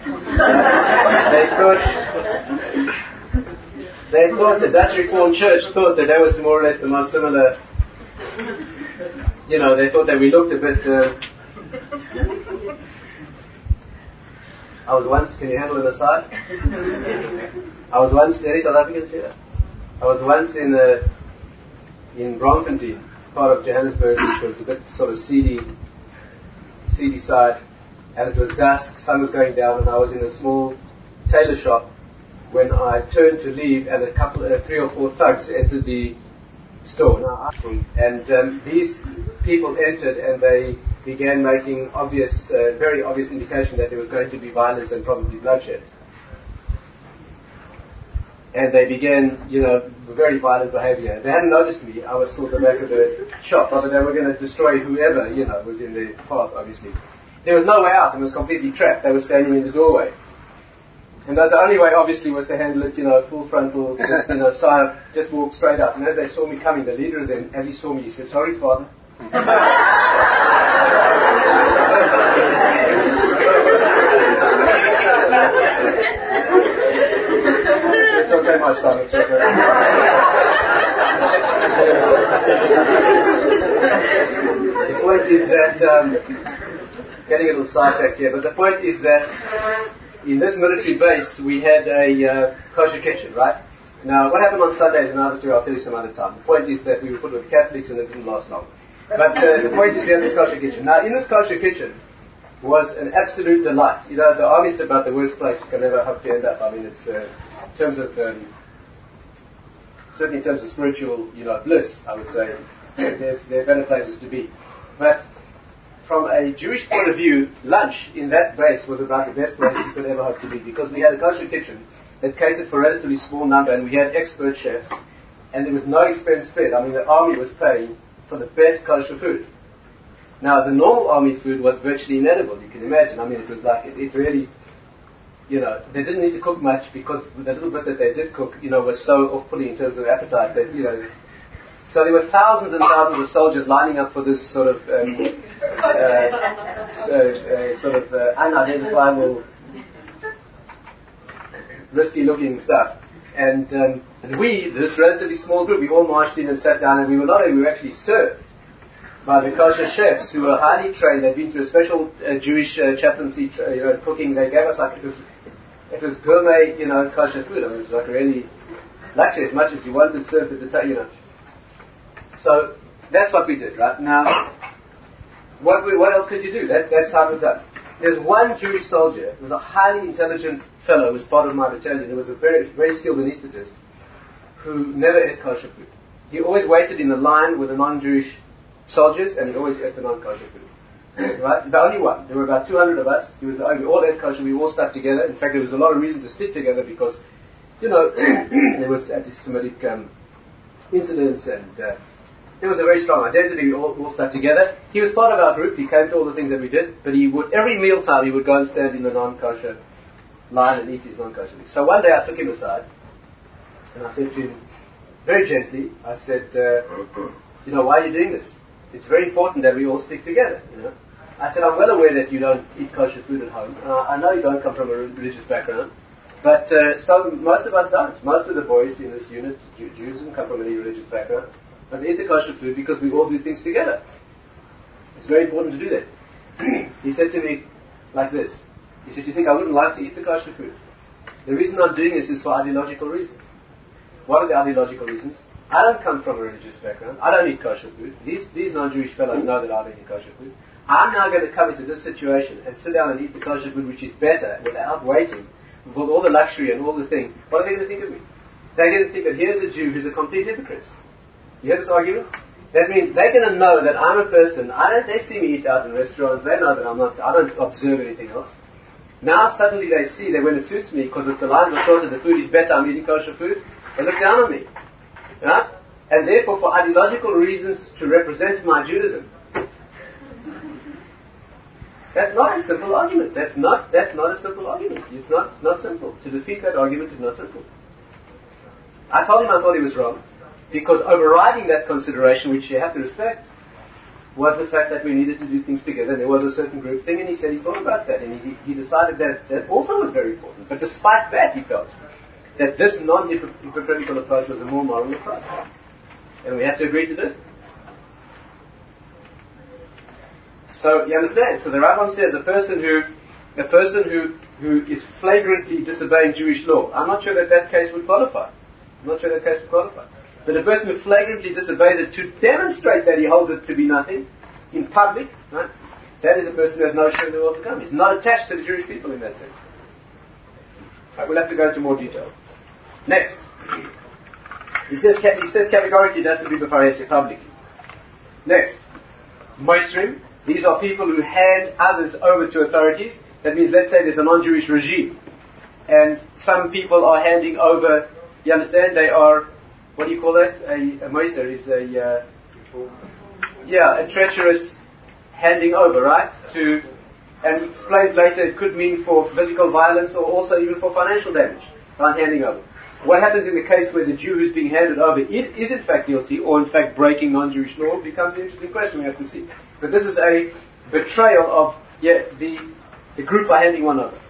Speaker 1: They thought the Dutch Reformed Church thought that was more or less the most similar, they thought that we looked a bit, I was once, can you handle an aside? I was once, any South Africans here? I was once in Braamfontein, part of Johannesburg, which was a bit sort of seedy side, and it was dusk, sun was going down, and I was in a small tailor shop when I turned to leave, and three or four thugs entered the store. And these people entered, and they began making very obvious indication that there was going to be violence and probably bloodshed. And they began, very violent behavior. They hadn't noticed me. I was still at the back of the shop, but they were going to destroy whoever, was in their path, obviously. There was no way out. It was completely trapped. They were standing in the doorway. And the only way, obviously, was to handle it, full frontal, just walk straight up. And as they saw me coming, the leader of them, as he saw me, he said, "Sorry, Father." It's okay, my son, it's okay. The point is that, getting a little sidetracked here, but the point is that in this military base we had a kosher kitchen, right? Now, what happened on Sundays in our history, I'll tell you some other time. The point is that we were put with Catholics and it didn't last long. But the point is we had this kosher kitchen. Now, in this kosher kitchen was an absolute delight. The army's about the worst place you can ever hope to end up. I mean, it's in terms of certainly in terms of spiritual, bliss, I would say, there are better places to be. But from a Jewish point of view, lunch in that base was about the best place you could ever hope to be, because we had a kosher kitchen that catered for a relatively small number, and we had expert chefs, and there was no expense spared. I mean, the army was paying for the best kosher food. Now, the normal army food was virtually inedible, you can imagine. I mean, it was like, it really, they didn't need to cook much, because the little bit that they did cook, was so off-putting in terms of appetite that, so there were thousands and thousands of soldiers lining up for this sort of unidentifiable, risky-looking stuff. And this relatively small group, we all marched in and sat down, and we were actually served by the kosher chefs who were highly trained. They'd been through a special Jewish chaplaincy cooking. They gave us it was gourmet, kosher food. I mean, it was like really luxury, as much as you wanted served at the time, So that's what we did, right? Now, what else could you do? That's how it was done. There's one Jewish soldier who was a highly intelligent fellow who was part of my battalion. He was a very, very skilled anesthetist who never ate kosher food. He always waited in the line with the non-Jewish soldiers, and he always ate the non-kosher food. Right? The only one. There were about 200 of us. He was the only. We all ate kosher. We all stuck together. In fact, there was a lot of reason to stick together because, there was anti-Semitic incidents, and there was a very strong identity. We all stuck together. He was part of our group. He came to all the things that we did, but he would, every mealtime, he would go and stand in the non-kosher line and eat his non-kosher things. So one day I took him aside, and I said to him, very gently, I said, why are you doing this? It's very important that we all stick together, I said, I'm well aware that you don't eat kosher food at home. I know you don't come from a religious background, but so most of us don't. Most of the boys in this unit, Jews, don't come from any religious background, but they eat the kosher food because we all do things together. It's very important to do that. He said to me like this. He said, you think I wouldn't like to eat the kosher food? The reason I'm doing this is for ideological reasons. What are the ideological reasons? I don't come from a religious background. I don't eat kosher food. These non-Jewish fellows know that I don't eat kosher food. I'm now going to come into this situation and sit down and eat the kosher food, which is better, without waiting, with all the luxury and all the thing. What are they going to think of me? they're going to think that here's a Jew who's a complete hypocrite. You hear this argument? That means they're going to know that I'm a person. They see me eat out in restaurants. They know that I don't observe anything else. Now suddenly they see that when it suits me, because if the lines are shorter, the food is better, I'm eating kosher food, they look down on me. Right? And therefore, for ideological reasons, to represent my Judaism. That's not a simple argument. That's not a simple argument. It's not simple. To defeat that argument is not simple. I told him I thought he was wrong, because overriding that consideration, which you have to respect, was the fact that we needed to do things together. There was a certain group thing, and he said he thought about that, and he decided that also was very important. But despite that, he felt that this non-hypocritical approach was a more moral approach. And we had to agree to do it. So, you understand? So the Rambam says a person who is flagrantly disobeying Jewish law, I'm not sure that case would qualify. But a person who flagrantly disobeys it to demonstrate that he holds it to be nothing in public, right? That is a person who has no share in the world to come. He's not attached to the Jewish people in that sense. Right, we'll have to go into more detail. Next. He says categorically it has to be b'farhesed publicly. Next. Moisrim. These are people who hand others over to authorities. That means, let's say there's a non-Jewish regime, and some people are handing over. You understand? They are, what do you call that? A moiser is a treacherous handing over, right? And he explains later it could mean for physical violence or also even for financial damage, right? Handing over. What happens in the case where the Jew who's being handed over is in fact guilty or in fact breaking non-Jewish law becomes an interesting question we have to see. But this is a betrayal of the group are handing one over.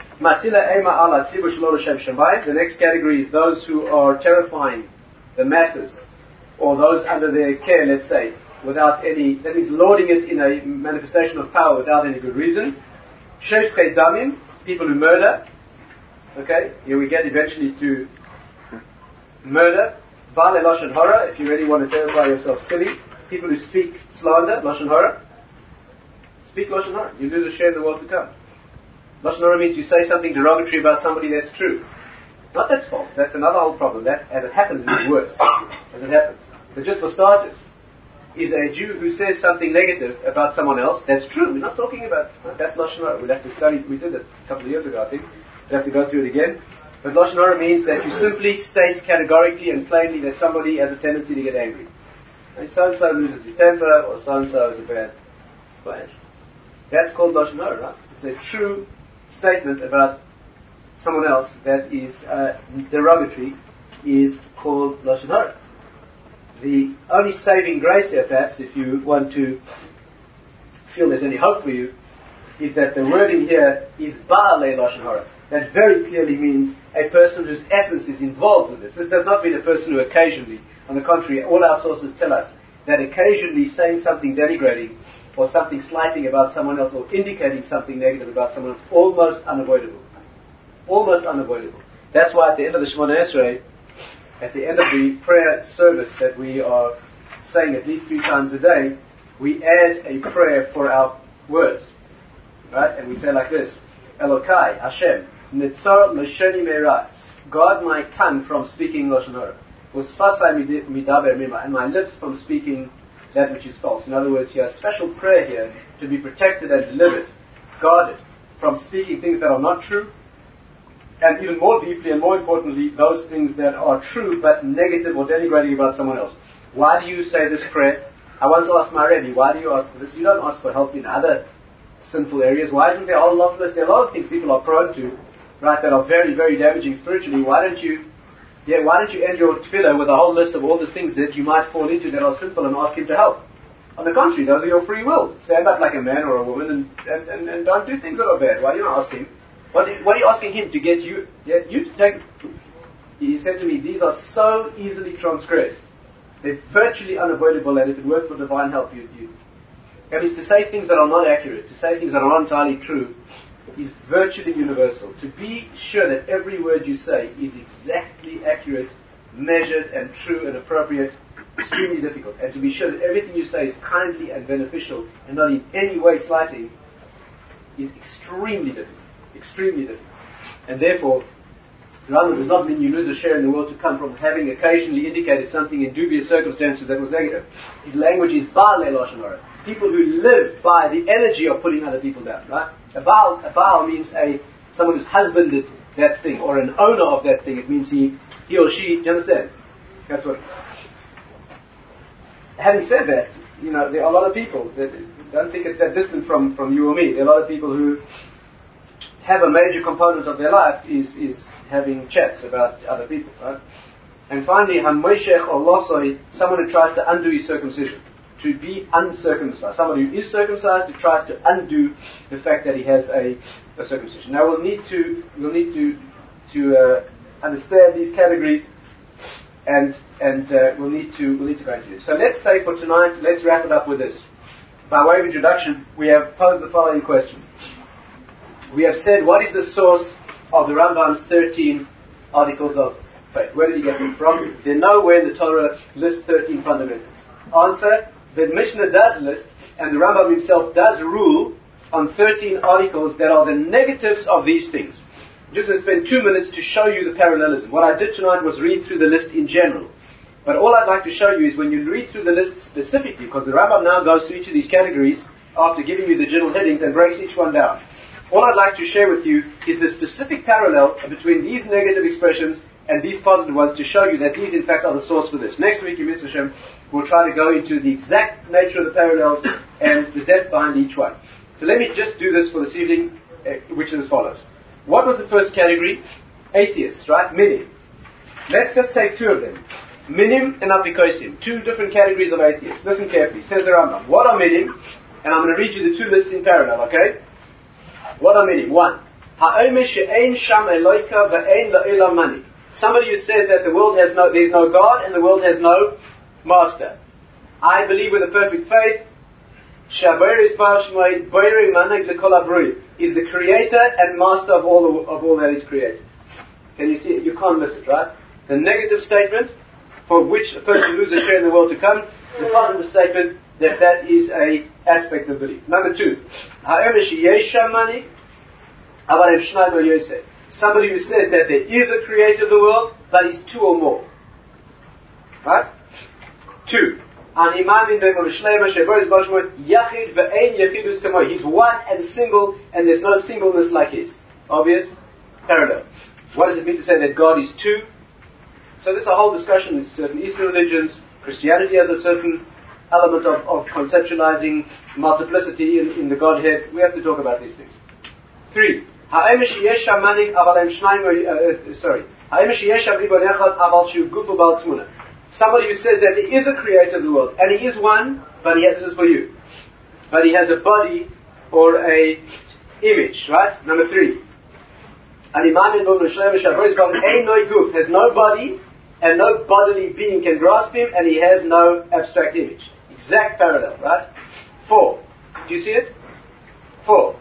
Speaker 1: The next category is those who are terrifying the masses, or those under their care, let's say, without any, that means lording it in a manifestation of power without any good reason. Shefchei damim, people who murder. Okay, here we get eventually to murder. Baalei lashon hara, if you really want to terrify yourself silly. People who speak slander, lashon hara. Speak lashon hara. You lose a share in the world to come. Lashon hara means you say something derogatory about somebody that's true. Not that's false. That's another whole problem. That, as it happens, is worse. As it happens. But just for starters, is a Jew who says something negative about someone else. That's true. We're not talking about that's lashon hara. We'll have to study. We did it a couple of years ago, I think. We'll have to go through it again. But lashon hara means that you simply state categorically and plainly that somebody has a tendency to get angry. And so-and-so loses his temper, or so-and-so is a bad player. That's called lashon hara, right? It's a true statement about someone else that is derogatory is called lashon hara. The only saving grace here, perhaps, if you want to feel there's any hope for you, is that the wording here is baalei lashon hara. That very clearly means a person whose essence is involved with this. This does not mean a person who occasionally, on the contrary, all our sources tell us that occasionally saying something denigrating or something slighting about someone else or indicating something negative about someone else is almost unavoidable. Almost unavoidable. That's why at the end of the Shemona Esrei, at the end of the prayer service that we are saying at least 3 times a day, we add a prayer for our words. Right? And we say like this: Elokai, Hashem, Nitzor Lashoni Meira, guard my tongue from speaking lashon hara. Usfasai midaber mima, and my lips from speaking that which is false. In other words, you have a special prayer here to be protected and delivered, guarded from speaking things that are not true, and even more deeply and more importantly, those things that are true but negative or denigrating about someone else. Why do you say this prayer? I once asked my Rebbe, why do you ask for this? You don't ask for help in other sinful areas. Why isn't there a whole lot of this? There are a lot of things people are prone to, right, that are very, very damaging spiritually. Why don't you end your tefillah with a whole list of all the things that you might fall into that are sinful and ask him to help? On the contrary, those are your free will. Stand up like a man or a woman and don't do things that are bad. Why are you not asking? What are you asking him to get you? You to take. He said to me, these are so easily transgressed. They're virtually unavoidable, and if it weren't for divine help, you. That means to say things that are not accurate, to say things that are not entirely true, is virtually universal. To be sure that every word you say is exactly accurate, measured and true and appropriate, extremely difficult. And to be sure that everything you say is kindly and beneficial and not in any way slighting is extremely difficult. Extremely difficult. And therefore,
Speaker 3: The Rambam does not mean you lose a share in the world to come from having occasionally indicated something in dubious circumstances that was negative. His language is Baalei Lashon Hara. People who live by the energy of putting other people down, right? A Baal means someone who's husbanded that thing, or an owner of that thing. It means he or she, do you understand? That's what it is. Having said that, there are a lot of people that don't think it's that distant from you or me. There are a lot of people who have a major component of their life is having chats about other people, right? And finally, Hamoshech or Losoi, someone who tries to undo his circumcision, to be uncircumcised. Someone who is circumcised who tries to undo the fact that he has a circumcision. Now we'll need to understand these categories, and we'll need to go into this. So let's say for tonight, let's wrap it up with this. By way of introduction, we have posed the following question. We have said, what is the source of the Rambam's 13 articles of faith? Where did he get them from? They're nowhere in the Torah lists 13 fundamentals. Answer, the Mishnah does list, and the Rambam himself does rule on 13 articles that are the negatives of these things. I'm just going to spend 2 minutes to show you the parallelism. What I did tonight was read through the list in general. But all I'd like to show you is when you read through the list specifically, because the Rambam now goes through each of these categories after giving you the general headings and breaks each one down. All I'd like to share with you is the specific parallel between these negative expressions and these positive ones to show you that these in fact are the source for this. Next week in Mitzvah Shem, we'll try to go into the exact nature of the parallels and the depth behind each one. So let me just do this for this evening, which is as follows. What was the first category? Atheists, right? Minim. Let's just take two of them. Minim and Apikosim. Two different categories of atheists. Listen carefully. Says the Rambam. What are minim? And I'm going to read you the two lists in parallel, okay? What are minim? One. Ha'omer she'ein sham Eloika ve'ein la'olam mani. Somebody who says that there's no God and the world has no master. I believe with a perfect faith, is the creator and master of all that is created. Can you see it? You can't miss it, right? The negative statement for which a person loses a share in the world to come. The positive statement that is a aspect of belief. Number two, somebody who says that there is a creator of the world, but he's two or more. Right? Two. He's one and single, and there's no singleness like his. Obvious? Parallel. What does it mean to say that God is two? So there's a whole discussion in certain Eastern religions. Christianity has a certain element of conceptualizing multiplicity in the Godhead. We have to talk about these things. Three. Somebody who says that there is a creator of the world, and he is one, but this is for you. But he has a body or a image, right? Number three. Has no body, and no bodily being can grasp him, and he has no abstract image. Exact parallel, right? Four. Do you see it? Four.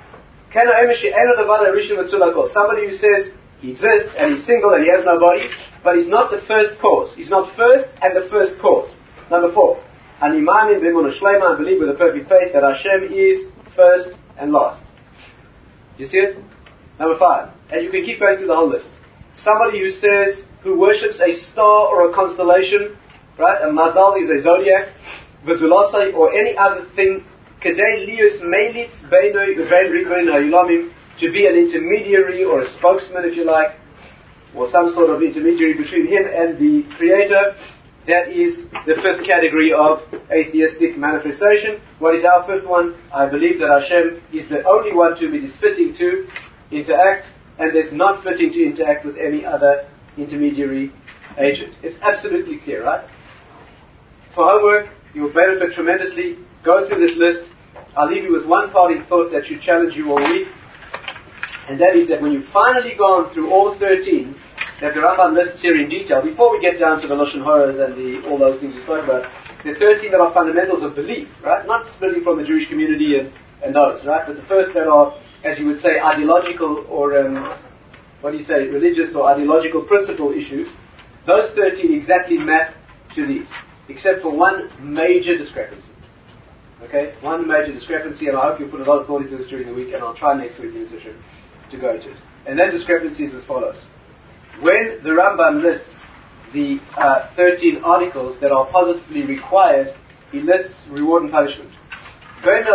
Speaker 3: Somebody who says he exists and he's single and he has no body, but he's not the first cause. He's not first and the first cause. Number four. I believe with a perfect faith that Hashem is first and last. Do you see it? Number five. And you can keep going through the whole list. Somebody who worships a star or a constellation, right? A mazal is a zodiac, v'zulasai, or any other thing, kedei lius melitz beino yulamim, to be an intermediary or a spokesman, if you like, or some sort of intermediary between him and the Creator. That is the fifth category of atheistic manifestation. What is our fifth one? I believe that Hashem is the only one to whom it is fitting to interact, and it's not fitting to interact with any other intermediary agent. It's absolutely clear, right? For homework, you'll benefit tremendously. Go through this list. I'll leave you with one parting thought that should challenge you all week, and that is that when you've finally gone through all 13 that the Rambam lists here in detail, before we get down to the Lashon Haras and all those things we spoke about, the 13 that are fundamentals of belief, right? Not splitting from the Jewish community and those, right? But the first that are, as you would say, ideological or, religious or ideological principle issues, those 13 exactly map to these, except for one major discrepancy. Okay? One major discrepancy, and I hope you'll put a lot of thought into this during the week, and I'll try next week to go into it. And that discrepancy is as follows. when the Rambam lists the 13 articles that are positively required, he lists reward and punishment. I read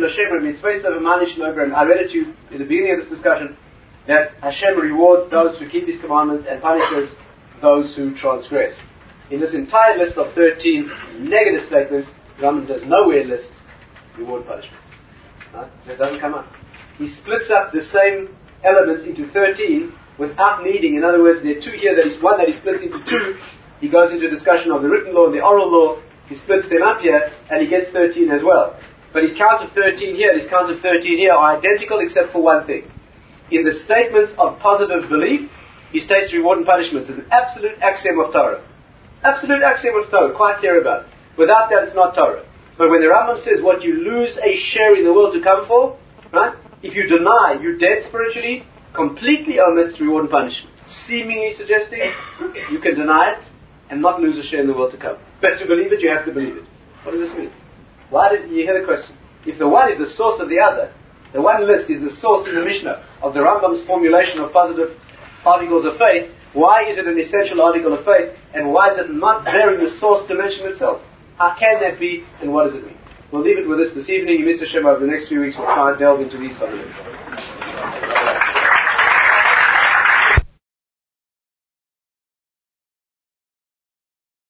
Speaker 3: it to you in the beginning of this discussion that Hashem rewards those who keep His commandments and punishes those who transgress. In this entire list of 13 negative statements, the Rambam does nowhere list reward and punishment. Right? That doesn't come up. He splits up the same elements into 13 without needing. In other words, there are two here, one that he splits into two. He goes into a discussion of the written law and the oral law. He splits them up here, and he gets 13 as well. But his count of 13 here and his count of 13 here are identical except for one thing. In the statements of positive belief, he states reward and punishment as an absolute axiom of Torah. Absolute axiom of Torah, quite clear about it. Without that, it's not Torah. But when the Rambam says what you lose a share in the world to come for, right? If you deny you're dead spiritually, completely omits reward and punishment. Seemingly suggesting you can deny it and not lose a share in the world to come. But to believe it, you have to believe it. What does this mean? Why did you hear the question? If the one is the source of the other, the one list is the source in the Mishnah of the Rambam's formulation of positive articles of faith, why is it an essential article of faith, and why is it not there in the source dimension itself? How can that be, and what does it mean? We'll leave it with this evening. In Mitzvah Shem, over the next few weeks, we'll try and delve into these fundamentals.